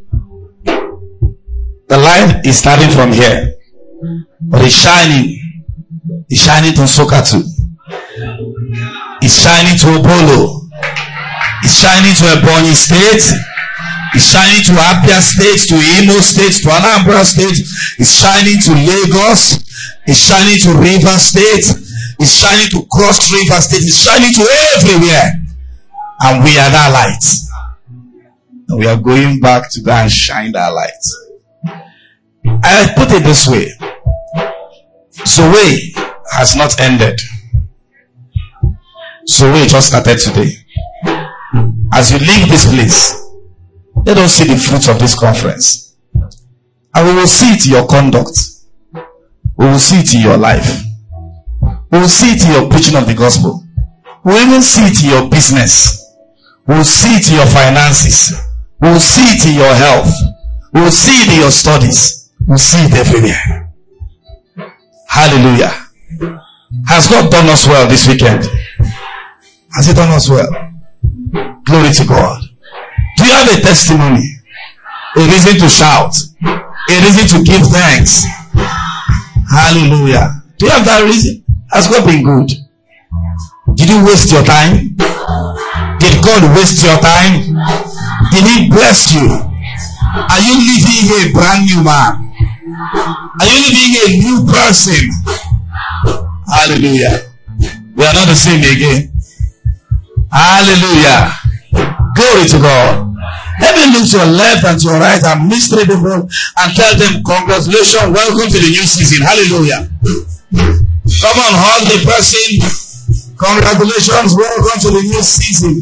Speaker 3: The light is starting from here, but it's shining. It's shining to Sokatu. It's shining to Obolo. It's shining to Ebonyi State. It's shining to Abia State, to Imo State, to Anambra State. It's shining to Lagos. It's shining to River State. It's shining to Cross River State. It's shining to everywhere. And we are that light. And we are going back to go and shine that light. I put it this way. Zoe has not ended. Zoe just started today. As you leave this place, let us see the fruits of this conference. And we will see it in your conduct. We will see it in your life. We will see it in your preaching of the gospel. We will even see it in your business. We will see it in your finances. We will see it in your health. We will see it in your studies. We will see it everywhere. Hallelujah. Has God done us well this weekend? Has He done us well? Glory to God. Do you have a testimony? A reason to shout? A reason to give thanks? Hallelujah. Do you have that reason? Has God been good? Did you waste your time? Did God waste your time? Did He bless you? Are you living a brand new man? Are you living a new person? Hallelujah. We are not the same again. Hallelujah. Glory to God. Let me look to your left and to your right and meet three people and tell them, congratulations, welcome to the new season. Hallelujah. Come on, hug the person. Congratulations, welcome to the new season.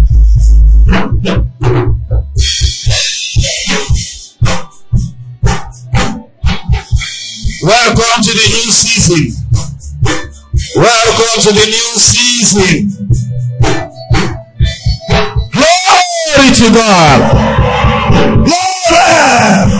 Speaker 3: Welcome to the new season. Welcome to the new season. Glory to God. Glory.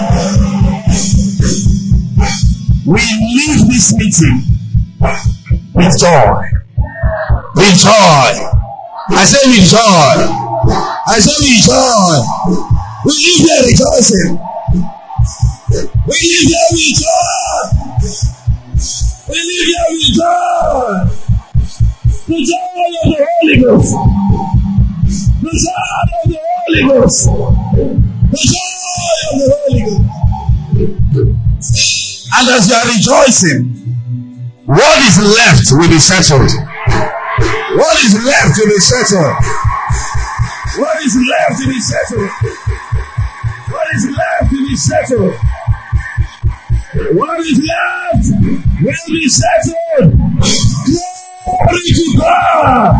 Speaker 3: We leave this meeting with joy. With joy. I say with joy. I say with joy. We leave here rejoicing. We leave here with joy. We leave here with joy. The joy of the Holy Ghost. The joy of the Holy Ghost. The joy of the Holy Ghost. And as you are rejoicing, what is left will be settled. What is left will be settled. What is left will be settled. What is left will be settled. What is left will be settled. Glory to God.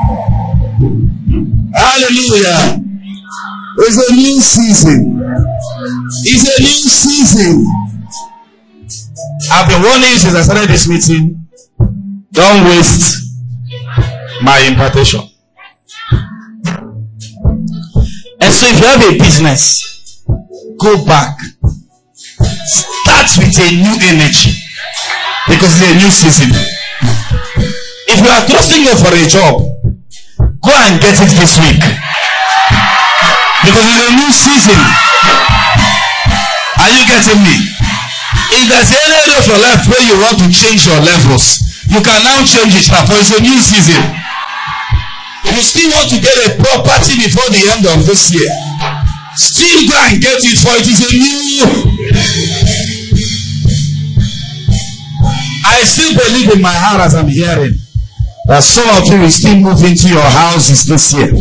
Speaker 3: Hallelujah. It's a new season. It's a new season. I've been warning you since I started this meeting. Don't waste my impartation. And so if you have a business, go back. Start with a new energy. Because it's a new season. If you are trusting God for a job, go and get it this week. Because it's a new season. Are you getting me? If there's any area of your life where you want to change your levels, you can now change it now, for it's a new season. You still want to get a property before the end of this year, still go and get it, for it is a new. I still believe in my heart as I'm hearing that some of you will still move into your houses this year.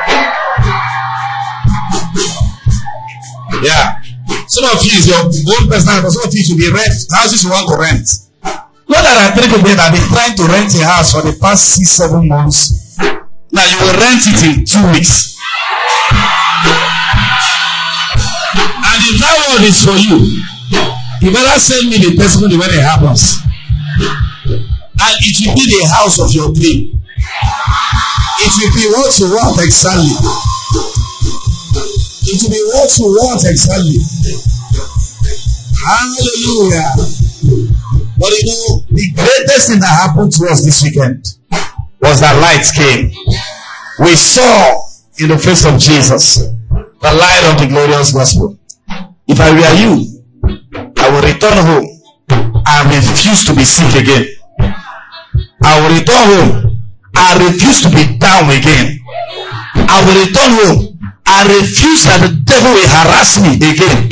Speaker 3: Yeah. Some of you is your own personal, but some of you should be rent houses you want to rent. Not that I think of it, I've been trying to rent a house for the past six, seven months. Now you will rent it in two weeks. And if that word is for you, you better send me the testimony when it happens. And it will be the house of your dream. It will be what you want exactly. It will be what you want exactly. Hallelujah. But you know, the greatest thing that happened to us this weekend was that light came. We saw in the face of Jesus the light of the glorious gospel. If I were you, I will return home and refuse to be sick again. I will return home and refuse to be down again. I will return home and refuse that the devil will harass me again.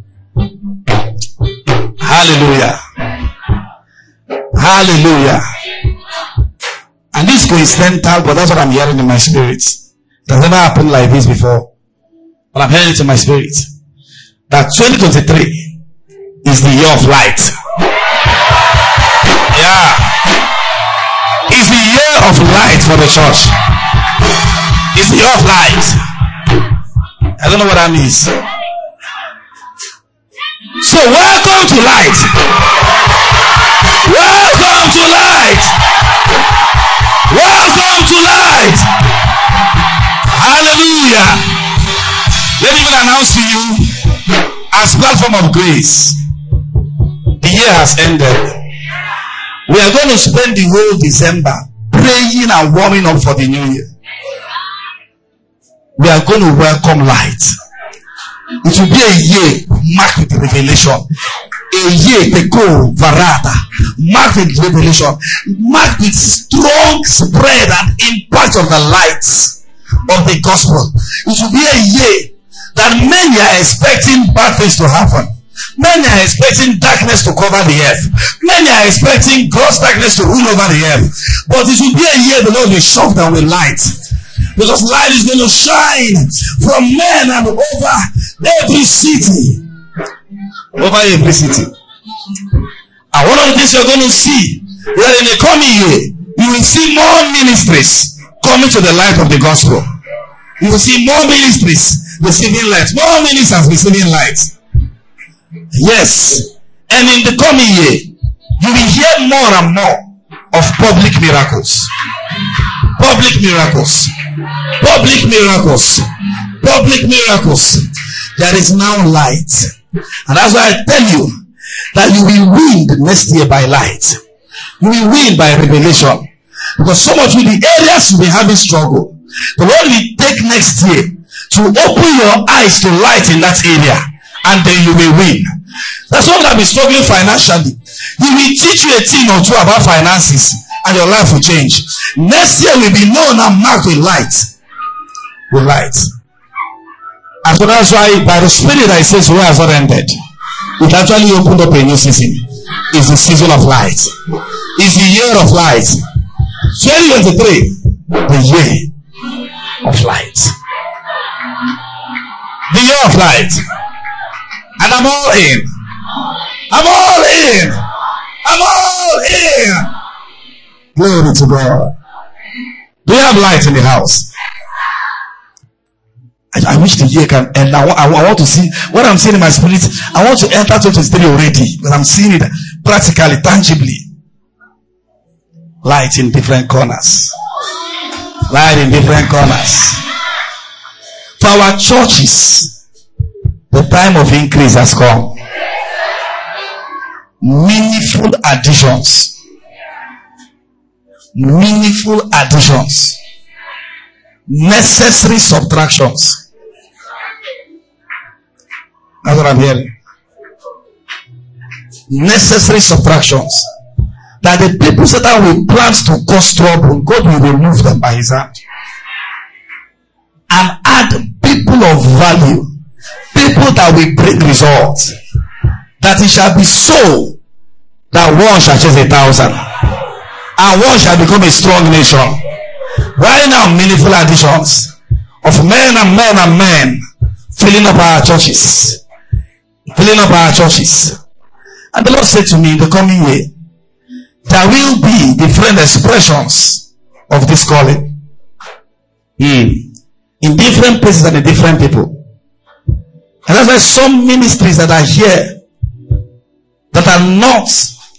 Speaker 3: Hallelujah. Hallelujah. And this is coincidental, but that's what I'm hearing in my spirit. It has never happened like this before, but I'm hearing it in my spirit. That twenty twenty-three is the year of light. Yeah. It's the year of light for the church. It's the year of light. I don't know what that means. So welcome to light. Welcome to light. Welcome to light. Hallelujah. Let me even announce to you, as platform of grace, the year has ended. We are going to spend the whole December praying and warming up for the new year. We are going to welcome light. It will be a year marked with revelation. A year to go varata, marked with revelation, marked with strong spread and impact of the lights of the gospel. It will be a year that many are expecting bad things to happen. Many are expecting darkness to cover the earth. Many are expecting gross darkness to rule over the earth. But it will be a year the Lord will shock them with light. Because light is going to shine from men and over every city. Over every city. And one of the things you're going to see is that in the coming year, you will see more ministries coming to the light of the gospel. You will see more ministries receiving light. More ministers receiving light. Yes. And in the coming year, you will hear more and more of public miracles. Public miracles. Public miracles. public miracles, there is now light. And that's why I tell you that you will win next year by light. You will win by revelation. Because some of you, the areas you will be having struggle, the Lord will take next year to open your eyes to light in that area, and then you will win. That's why I've been struggling financially. He will teach you a thing or two about finances, and your life will change. Next year will be known and marked with light. With light. And so that's why by the Spirit I say, where has not ended. It actually opened up a new season. It's the season of light. It's the year of light. twenty twenty-three, the year of light. The year of light. And I'm all in. I'm all in. I'm all in. Glory to God. Do you have light in the house? I, I wish the year can end. I, I, I want to see what I'm seeing in my spirit. I want to enter twenty twenty-three already, but I'm seeing it practically, tangibly. Light in different corners. Light in different corners. For our churches, the time of increase has come. Meaningful additions. Meaningful additions. Necessary subtractions. That's what I'm hearing. Necessary subtractions. That the people Satan will plan to cause trouble, God will remove them by his hand. And add people of value. People that will bring results. That it shall be so that one shall chase a thousand. And one shall become a strong nation. Right now, meaningful additions of men and men and men filling up our churches. Filling up our churches. And the Lord said to me, in the coming year, there will be different expressions of this calling. Mm. In different places and in different people. And that's why some ministries that are here that are not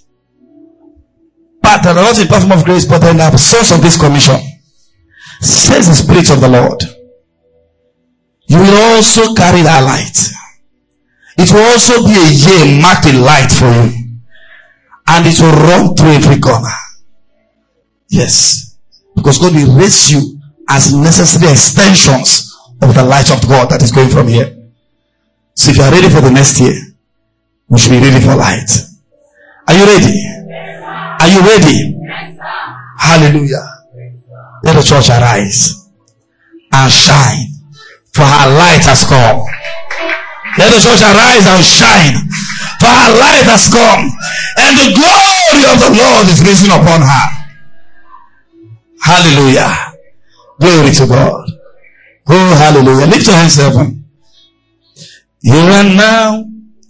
Speaker 3: but that are not in platform of grace, but in the source of this commission, says the Spirit of the Lord, you will also carry that light. It will also be a year marked with light for you. And it will run through every corner. Yes. Because God will raise you as necessary extensions of the light of God that is going from here. So if you are ready for the next year, we should be ready for light. Are you ready? Are you ready? Hallelujah. Let the church arise and shine, for her light has come. Let the church arise and shine, for her light has come, and the glory of the Lord is risen upon her. Hallelujah. Glory to God. Oh, hallelujah. Lift your hands to heaven. Here and now,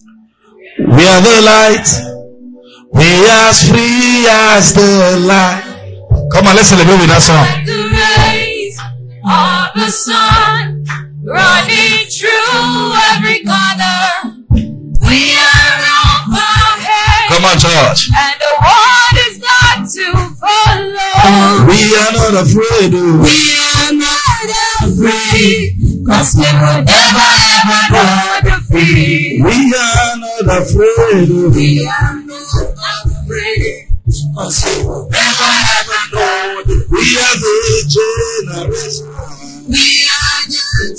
Speaker 3: we are the light. We are as free as the light. Come on, let's celebrate with that song.
Speaker 1: Like the rays of the sun, running through every corner. We are on ahead.
Speaker 3: Come on, church.
Speaker 1: And the world is not to follow.
Speaker 3: We are not afraid. Oh.
Speaker 1: We are not afraid, cause we will never ever know defeat.
Speaker 3: We are not afraid. Oh.
Speaker 1: We are not afraid, cause we will never ever know defeat.
Speaker 3: We are the generation.
Speaker 1: We are the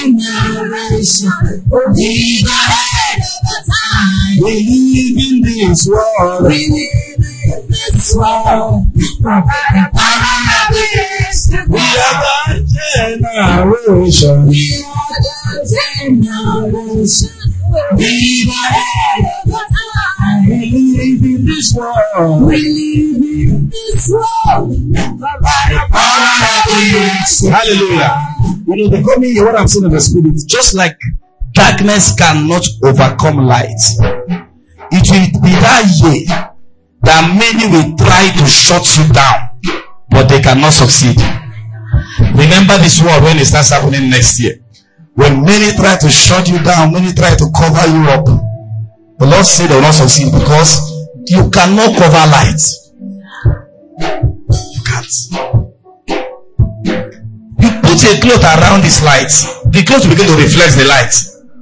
Speaker 1: generation. We are ahead of the time.
Speaker 3: We live in this world.
Speaker 1: We live in this world. Provide a power of this to
Speaker 3: We are the generation.
Speaker 1: We are the generation. We are ahead of the time.
Speaker 3: We live in this world.
Speaker 1: We live in this world. Provide a power of this.
Speaker 3: Hallelujah. You know, the coming year, what I'm saying in the Spirit, just like darkness cannot overcome light, it will be that year that many will try to shut you down, but they cannot succeed. Remember this word when it starts happening next year. When many try to shut you down, many try to cover you up, the Lord said they will not succeed because you cannot cover light. You can't. You put a cloth around this light, the clothes begin to reflect the light.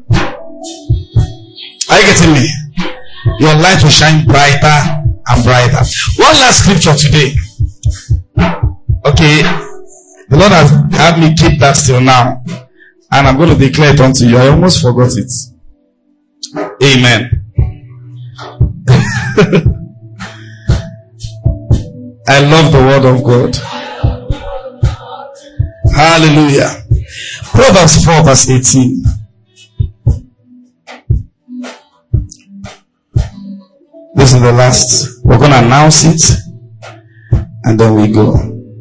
Speaker 3: Are you getting me? Your light will shine brighter and brighter. One last scripture today. Okay, the Lord has had me keep that till now, and I'm going to declare it unto you. I almost forgot it. Amen. I love the word of God. Hallelujah. Proverbs four verse eighteen. This is the last. We're going to announce it and then we go.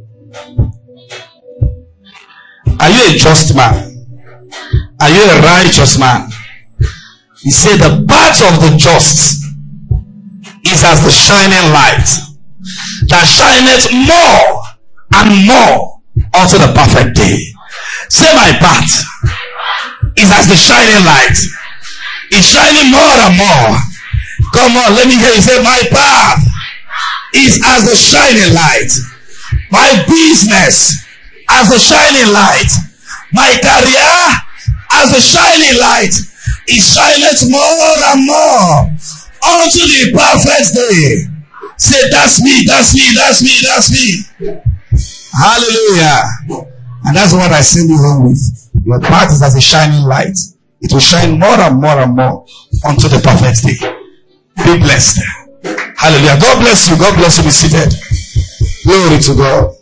Speaker 3: Are you a just man? Are you a righteous man? He said the path of the just is as the shining light that shineth more and more unto the perfect day. Say, my path is as the shining light. It's shining more and more. Come on, let me hear you say, my path is as the shining light. My business as the shining light. My career as the shining light. It shineth more and more unto the perfect day. Say, that's me, that's me, that's me, that's me. Hallelujah. And that's what I send you home with. Your path is as a shining light. It will shine more and more and more unto the perfect day. Be blessed. Hallelujah. God bless you. God bless you. Be seated. Glory to God.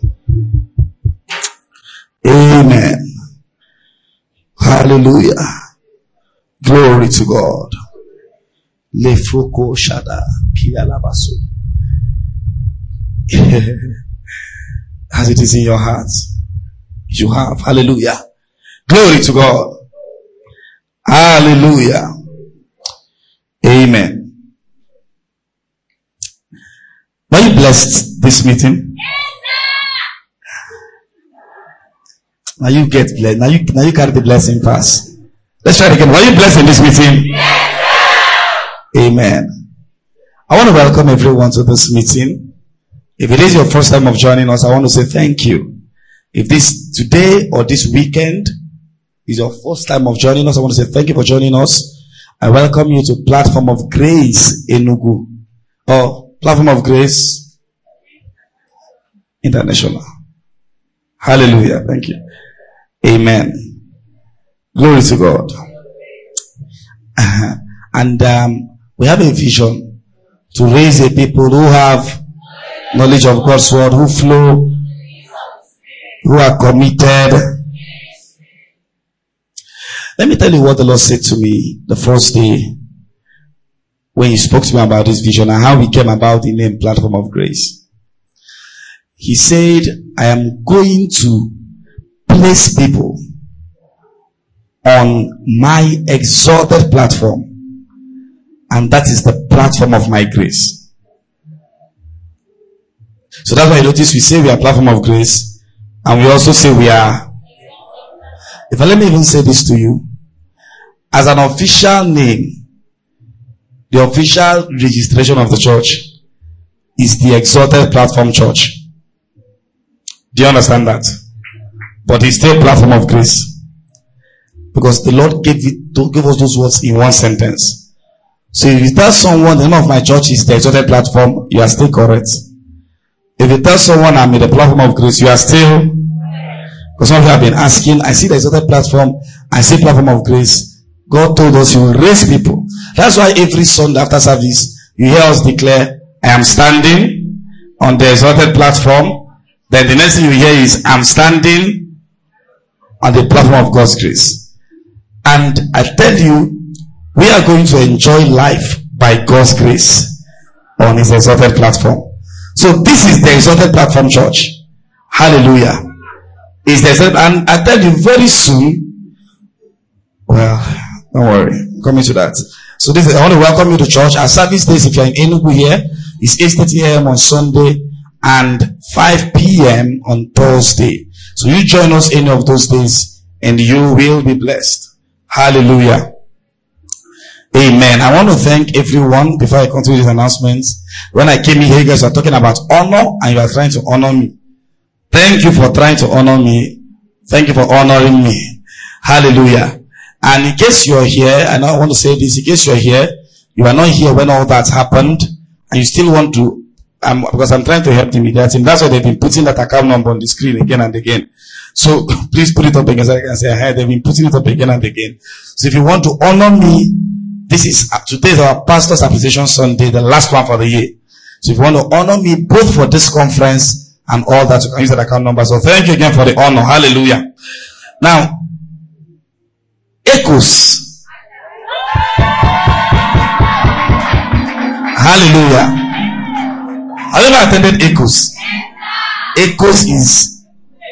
Speaker 3: Amen. Hallelujah. Glory to God. Lefoko shada kialabaso. As it is in your heart, you have. Hallelujah. Glory to God. Hallelujah. Amen. Were you blessed this meeting? Now you get blessed. Now you, now you carry the blessing fast. Let's try it again. Were you blessed in this meeting? Yes, amen. I want to welcome everyone to this meeting. If it is your first time of joining us, I want to say thank you. If this today or this weekend is your first time of joining us, I want to say thank you for joining us. I welcome you to Platform of Grace Enugu. Or Platform of Grace International. Hallelujah. Thank you. Amen. Glory to God. Uh, and um, we have a vision to raise a people who have knowledge of God's word, who flow, who are committed. Let me tell you what the Lord said to me the first day when he spoke to me about this vision and how we came about the name Platform of Grace. He said, I am going to place people on my exalted platform, and that is the platform of my grace. So that's why you notice we say we are Platform of Grace, and we also say we are. If I let me even say this to you, as an official name, the official registration of the church is the Exalted Platform Church. Do you understand that? But it's still Platform of Grace. Because the Lord gave it, gave us those words in one sentence. So if you tell someone the name of my church is the Exalted Platform, you are still correct. If you tell someone I'm in the Platform of Grace, you are still, because some of you have been asking, I see the Exalted Platform, I see Platform of Grace. God told us He will raise people. That's why every Sunday after service, you hear us declare, I am standing on the exalted platform. Then the next thing you hear is, I'm standing on the platform of God's grace. And I tell you, we are going to enjoy life by God's grace on His exalted platform. So this is the exalted platform church. Hallelujah. Is the exalted, and I tell you very soon, well, don't worry, I'm coming to that. So this is, I want to welcome you to church. Our service days, if you're in Enugu here, is eight thirty a.m. on Sunday and five p.m. on Thursday. So you join us any of those days and you will be blessed. Hallelujah. Amen. I want to thank everyone before I continue these announcements. When I came here, you guys are talking about honor and you are trying to honor me. Thank you for trying to honor me. Thank you for honoring me. Hallelujah. And in case you're here, and I want to say this, in case you're here, you are not here when all that happened, and you still want to, um, because I'm trying to help the media team. That's why they've been putting that account number on the screen again and again. So please put it up again so I can say, hey, they've been putting it up again and again. So if you want to honor me, this is, uh, today is our Pastor's Appreciation Sunday, the last one for the year. So if you want to honor me both for this conference and all that, you can use that account number. So thank you again for the honor. Hallelujah. Now, Echoes. Hallelujah. Have you ever attended Echoes? Echoes is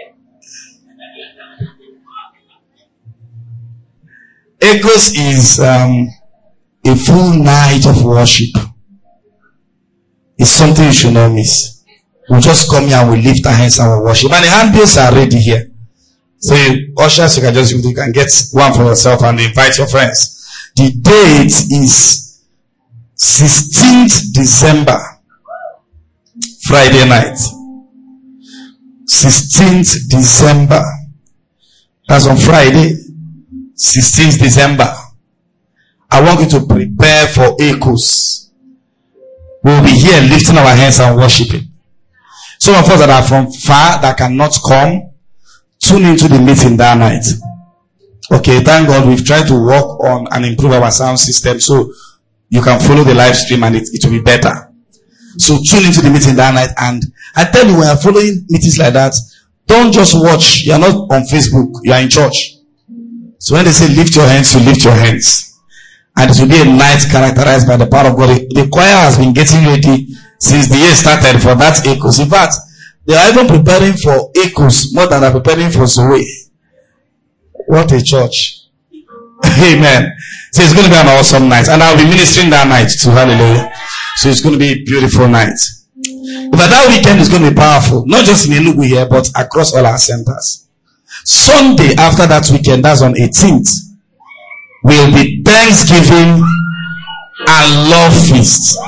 Speaker 3: Echoes is um, a full night of worship. It's something you should not miss. We'll just come here and we lift our hands and we worship. And the handbills are ready here. So you, ushers, you can just, you can get one for yourself and invite your friends. The date is sixteenth December, Friday night. sixteenth December. That's on Friday, sixteenth December. I want you to prepare for Echoes. We'll be here lifting our hands and worshiping. Some of us that are from far that cannot come, tune into the meeting that night. Okay, thank God we've tried to work on and improve our sound system so you can follow the live stream and it, it will be better. So tune into the meeting that night, and I tell you, when you're following meetings like that, don't just watch. You're not on Facebook, you are in church. So when they say lift your hands, you lift your hands. And it will be a night characterized by the power of God. The choir has been getting ready since the year started for that Echoes. In fact, they are even preparing for Echoes more than they're preparing for Zoe. What a church. Amen. So it's going to be an awesome night. And I'll be ministering that night too. Hallelujah. So it's going to be a beautiful night. But that weekend is going to be powerful. Not just in Enugu here, but across all our centers. Sunday after that weekend, that's on eighteenth, will be Thanksgiving and Love Feast.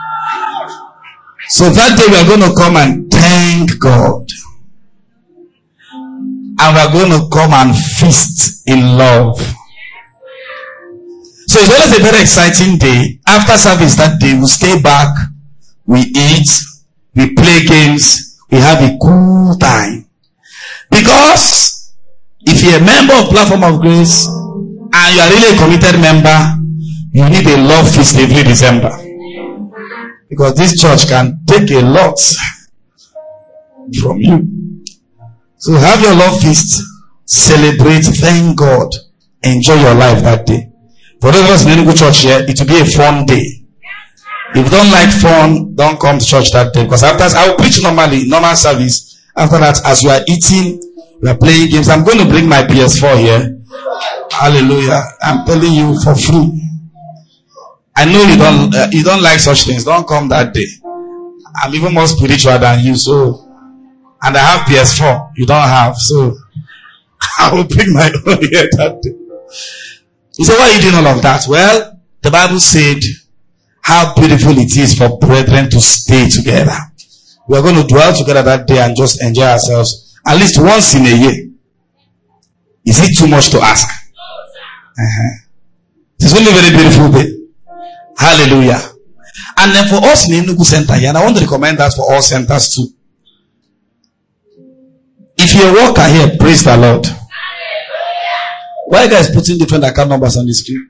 Speaker 3: So that day we are going to come and thank God. And we are going to come and feast in love. So it's always a very exciting day. After service that day, we stay back, we eat, we play games, we have a cool time. Because if you're a member of Platform of Grace and you are really a committed member, you need a love feast every December. Because this church can take a lot from you. So have your love feast, celebrate, thank God, enjoy your life that day. For those of us in any good church here, it will be a fun day. If you don't like fun, don't come to church that day. Because after I will preach normally, normal service. After that, as you are eating, we are playing games. I'm going to bring my P S four here. Hallelujah. I'm telling you for free. I know you don't, uh, you don't like such things. Don't come that day. I'm even more spiritual than you, so, and I have P S four. You don't have, so, I will bring my own here that day. You say, why are you doing all of that? Well, the Bible said, how beautiful it is for brethren to stay together. We are going to dwell together that day and just enjoy ourselves at least once in a year. Is it too much to ask? Uh-huh. It's going to be a very beautiful day. Hallelujah. And then for us in Enugu Center here, and I want to recommend that for all centers too. If you're a worker here, praise the Lord. Why are you guys putting different account numbers on the screen?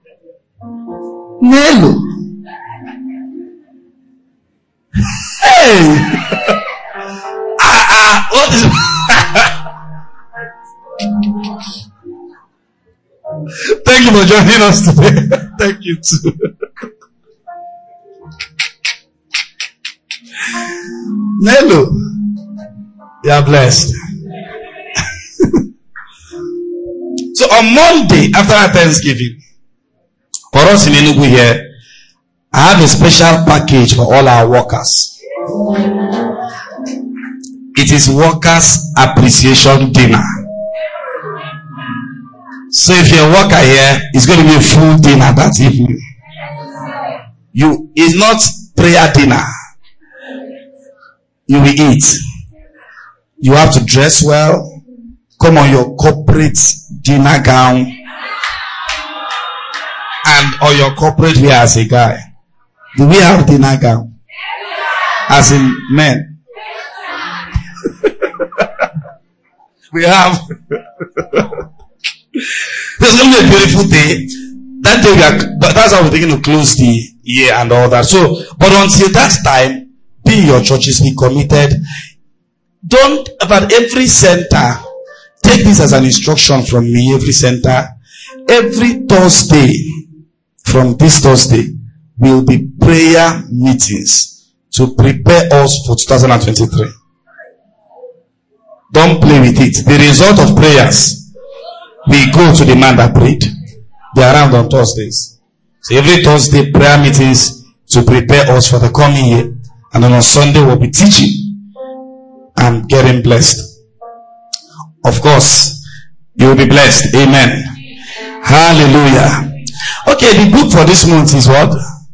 Speaker 3: Nelo. Hey! ah, ah, what is Thank you for joining us today. Thank you too. Nelo. You are blessed. So on Monday, after our Thanksgiving, for us in Enugu here, I have a special package for all our workers. It is Workers Appreciation Dinner. So if you're a worker here, it's going to be a full dinner that evening. You, it's not prayer dinner. You will eat. You have to dress well. Come on your corporate dinner gown and or your corporate wear as a guy? Do we have dinner gown? As in men? We have. It's going to be a beautiful day. That day we are, that's how we're thinking to close the year and all that. So, but until that time, be in your churches, be committed. Don't, about every center, take this as an instruction from me, every center. Every Thursday, from this Thursday, will be prayer meetings to prepare us for two thousand twenty-three. Don't play with it. The result of prayers, we go to the man that prayed. They are around on Thursdays. So every Thursday, prayer meetings to prepare us for the coming year. And then on Sunday, we'll be teaching and getting blessed. Of course, you will be blessed. Amen. Hallelujah. Okay, the book for this month is what?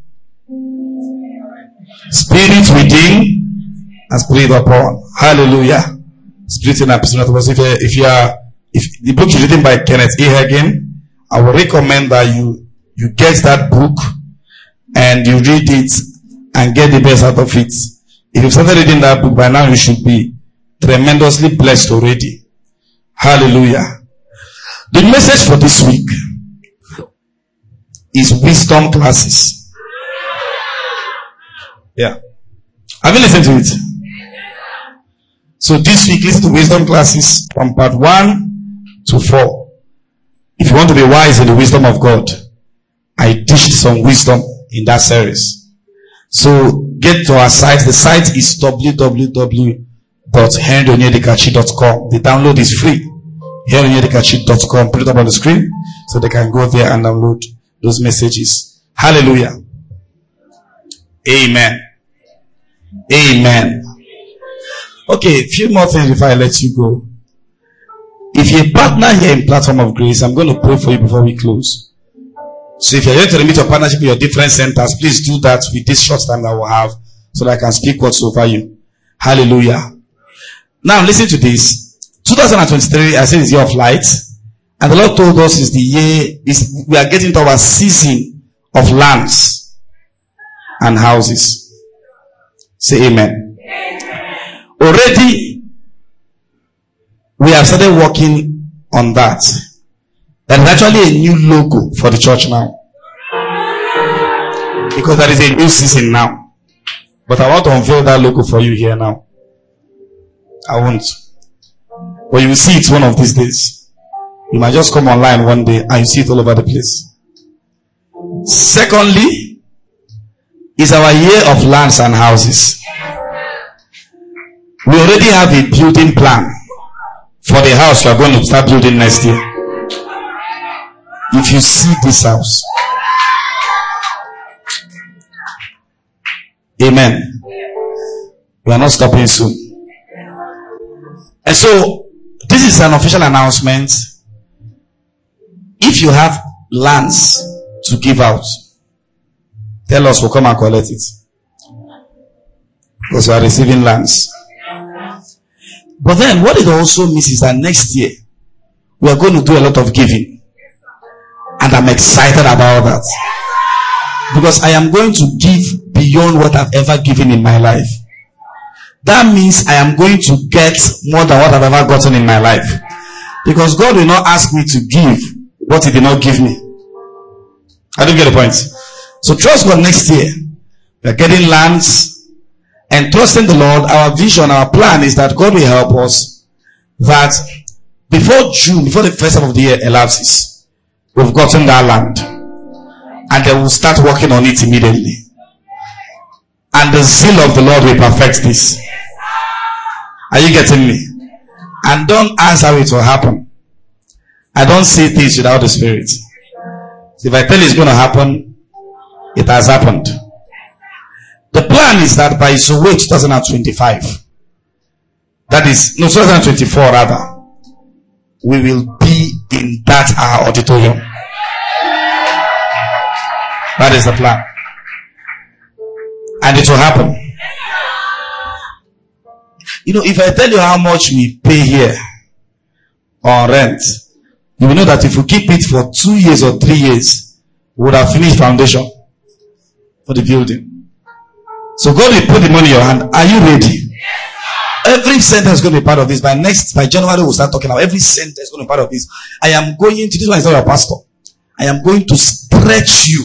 Speaker 3: Spirit within and spirit upon. Hallelujah. Spirit in and person. If you, if you are, if the book is written by Kenneth A. Hagin, I will recommend that you, you get that book and you read it and get the best out of it. If you've started reading that book by now, you should be tremendously blessed already. Hallelujah. The message for this week is wisdom classes. Yeah. Have you listened to it? So this week, listen to wisdom classes from part one to four. If you want to be wise in the wisdom of God, I dished some wisdom in that series. So get to our site. The site is w w w dot henry onyedikachi dot com. The download is free. henry onyedikachi dot com. Put it up on the screen so they can go there and download those messages. Hallelujah. Amen. Amen. Okay, a few more things before I let you go. If you're a partner here in Platform of Grace, I'm going to pray for you before we close. So if you're going to remit your partnership with your different centers, please do that with this short time that we'll have so that I can speak words over you. Hallelujah. Now listen to this. twenty twenty-three, I said, is the year of light. And the Lord told us is the year, is we are getting to our season of lands and houses. Say amen. Amen. Already, we have started working on that. There is actually a new logo for the church now. Because there is a new season now. But I want to unveil that logo for you here now. I won't. But you will see it one of these days. You might just come online one day and you see it all over the place. Secondly, is our year of lands and houses. We already have a building plan for the house we are going to start building next year. If you see this house, amen. We are not stopping soon. And so, this is an official announcement. If you have lands to give out, tell us, we'll come and collect it. Because we are receiving lands. But then, what it also means is that next year, we are going to do a lot of giving. And I'm excited about that. Because I am going to give beyond what I've ever given in my life. That means I am going to get more than what I've ever gotten in my life. Because God will not ask me to give what He did not give me. I don't get the point. So trust God next year. We are getting lands and trusting the Lord. Our vision, our plan is that God will help us that before June, before the first half of the year elapses, we've gotten that land. And then we'll start working on it immediately. And the zeal of the Lord will perfect this. Are you getting me? And don't ask how it will happen. I don't see things without the Spirit. So if I tell you it's going to happen, it has happened. The plan is that by Zoe twenty twenty-five, that is, no, twenty twenty-four rather, we will be in that our auditorium. That is the plan. And it will happen. You know, if I tell you how much we pay here on rent, you will know that if you keep it for two years or three years, we would have finished foundation for the building. So God will put the money in your hand. Are you ready? Every sentence is going to be part of this. By next, by January, we'll start talking about every sentence is going to be part of this. I am going to, this one is not your pastor. I am going to stretch you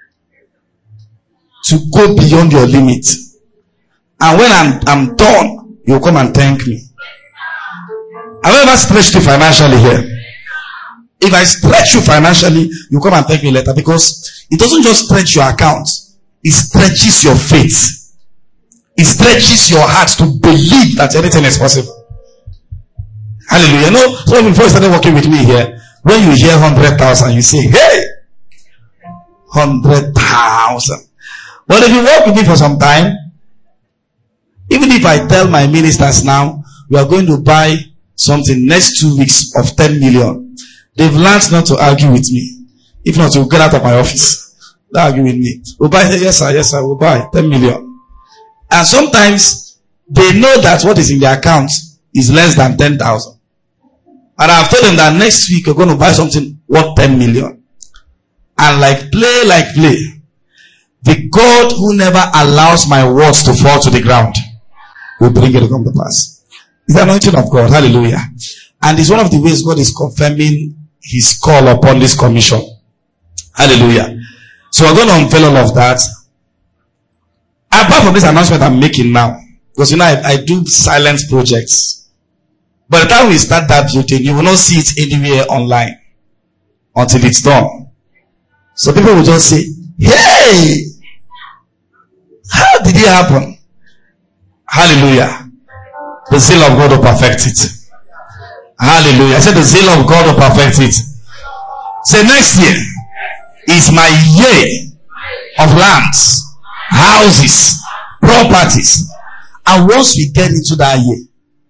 Speaker 3: to go beyond your limit. And when I'm, I'm done, you'll come and thank me. Have I ever stretched you financially here? If I stretch you financially, you come and thank me later, because it doesn't just stretch your account. It stretches your faith. It stretches your heart to believe that anything is possible. Hallelujah. You know, so before you started working with me here, when you hear one hundred thousand, you say, hey, one hundred thousand. But if you work with me for some time, even if I tell my ministers now, we are going to buy something next two weeks of ten million, they've learned not to argue with me. If not, you'll get out of my office. Don't argue with me. We'll buy, yes sir, yes sir, we'll buy ten million. And sometimes they know that what is in their account is less than ten thousand. And I've told them that next week you're going to buy something worth ten million. And like play, like play, the God who never allows my words to fall to the ground will bring it to come to pass. It's the anointing of God. Hallelujah. And it's one of the ways God is confirming his call upon this commission. Hallelujah. So we're going to unveil all of that. Apart from this announcement I'm making now, because you know I, I do silent projects. By the time we start that building, you will not see it anywhere online until it's done. So people will just say, hey, how did it happen? Hallelujah. The zeal of God will perfect it. Hallelujah. I said the zeal of God will perfect it. Say next year is my year of lands, houses, properties. And once we get into that year,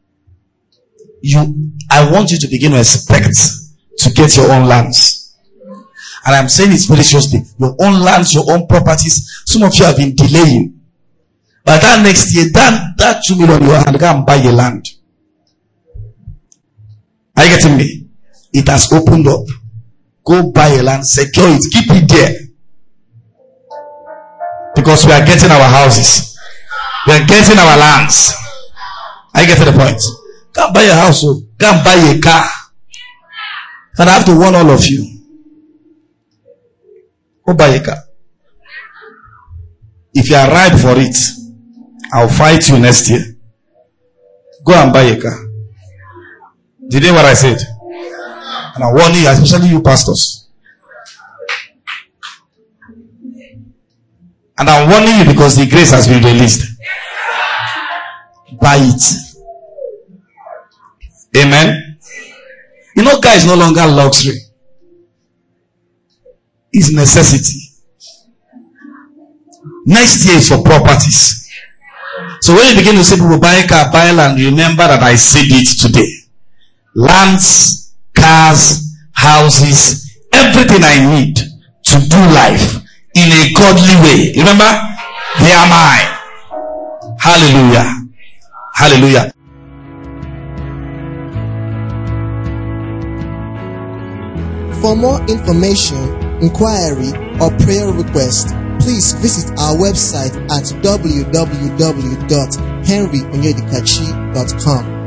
Speaker 3: you, I want you to begin to expect to get your own lands. And I'm saying it very seriously. Your own lands, your own properties. Some of you have been delaying. But that next year, that, that two million you hand, go and buy a land. Are you getting me? It has opened up. Go buy a land, secure it, keep it there. Because we are getting our houses. We are getting our lands. Are you getting the point? Go and buy a house, go and buy a car. And I have to warn all of you. Go buy a car. If you are ripe for it, I'll fight you next year. Go and buy a car. Did you hear what I said? And I warn you, especially you pastors. And I'm warning you because the grace has been released. Buy it. Amen. You know, car is no longer luxury. It's necessity. Next year is for properties. So when you begin to say people buy a car, buy land, remember that I said it today. Lands, cars, houses, everything I need to do life in a godly way. Remember? Here am I. Hallelujah. Hallelujah.
Speaker 4: For more information, inquiry, or prayer request, please visit our website at w w w dot henry onyedikachi dot com.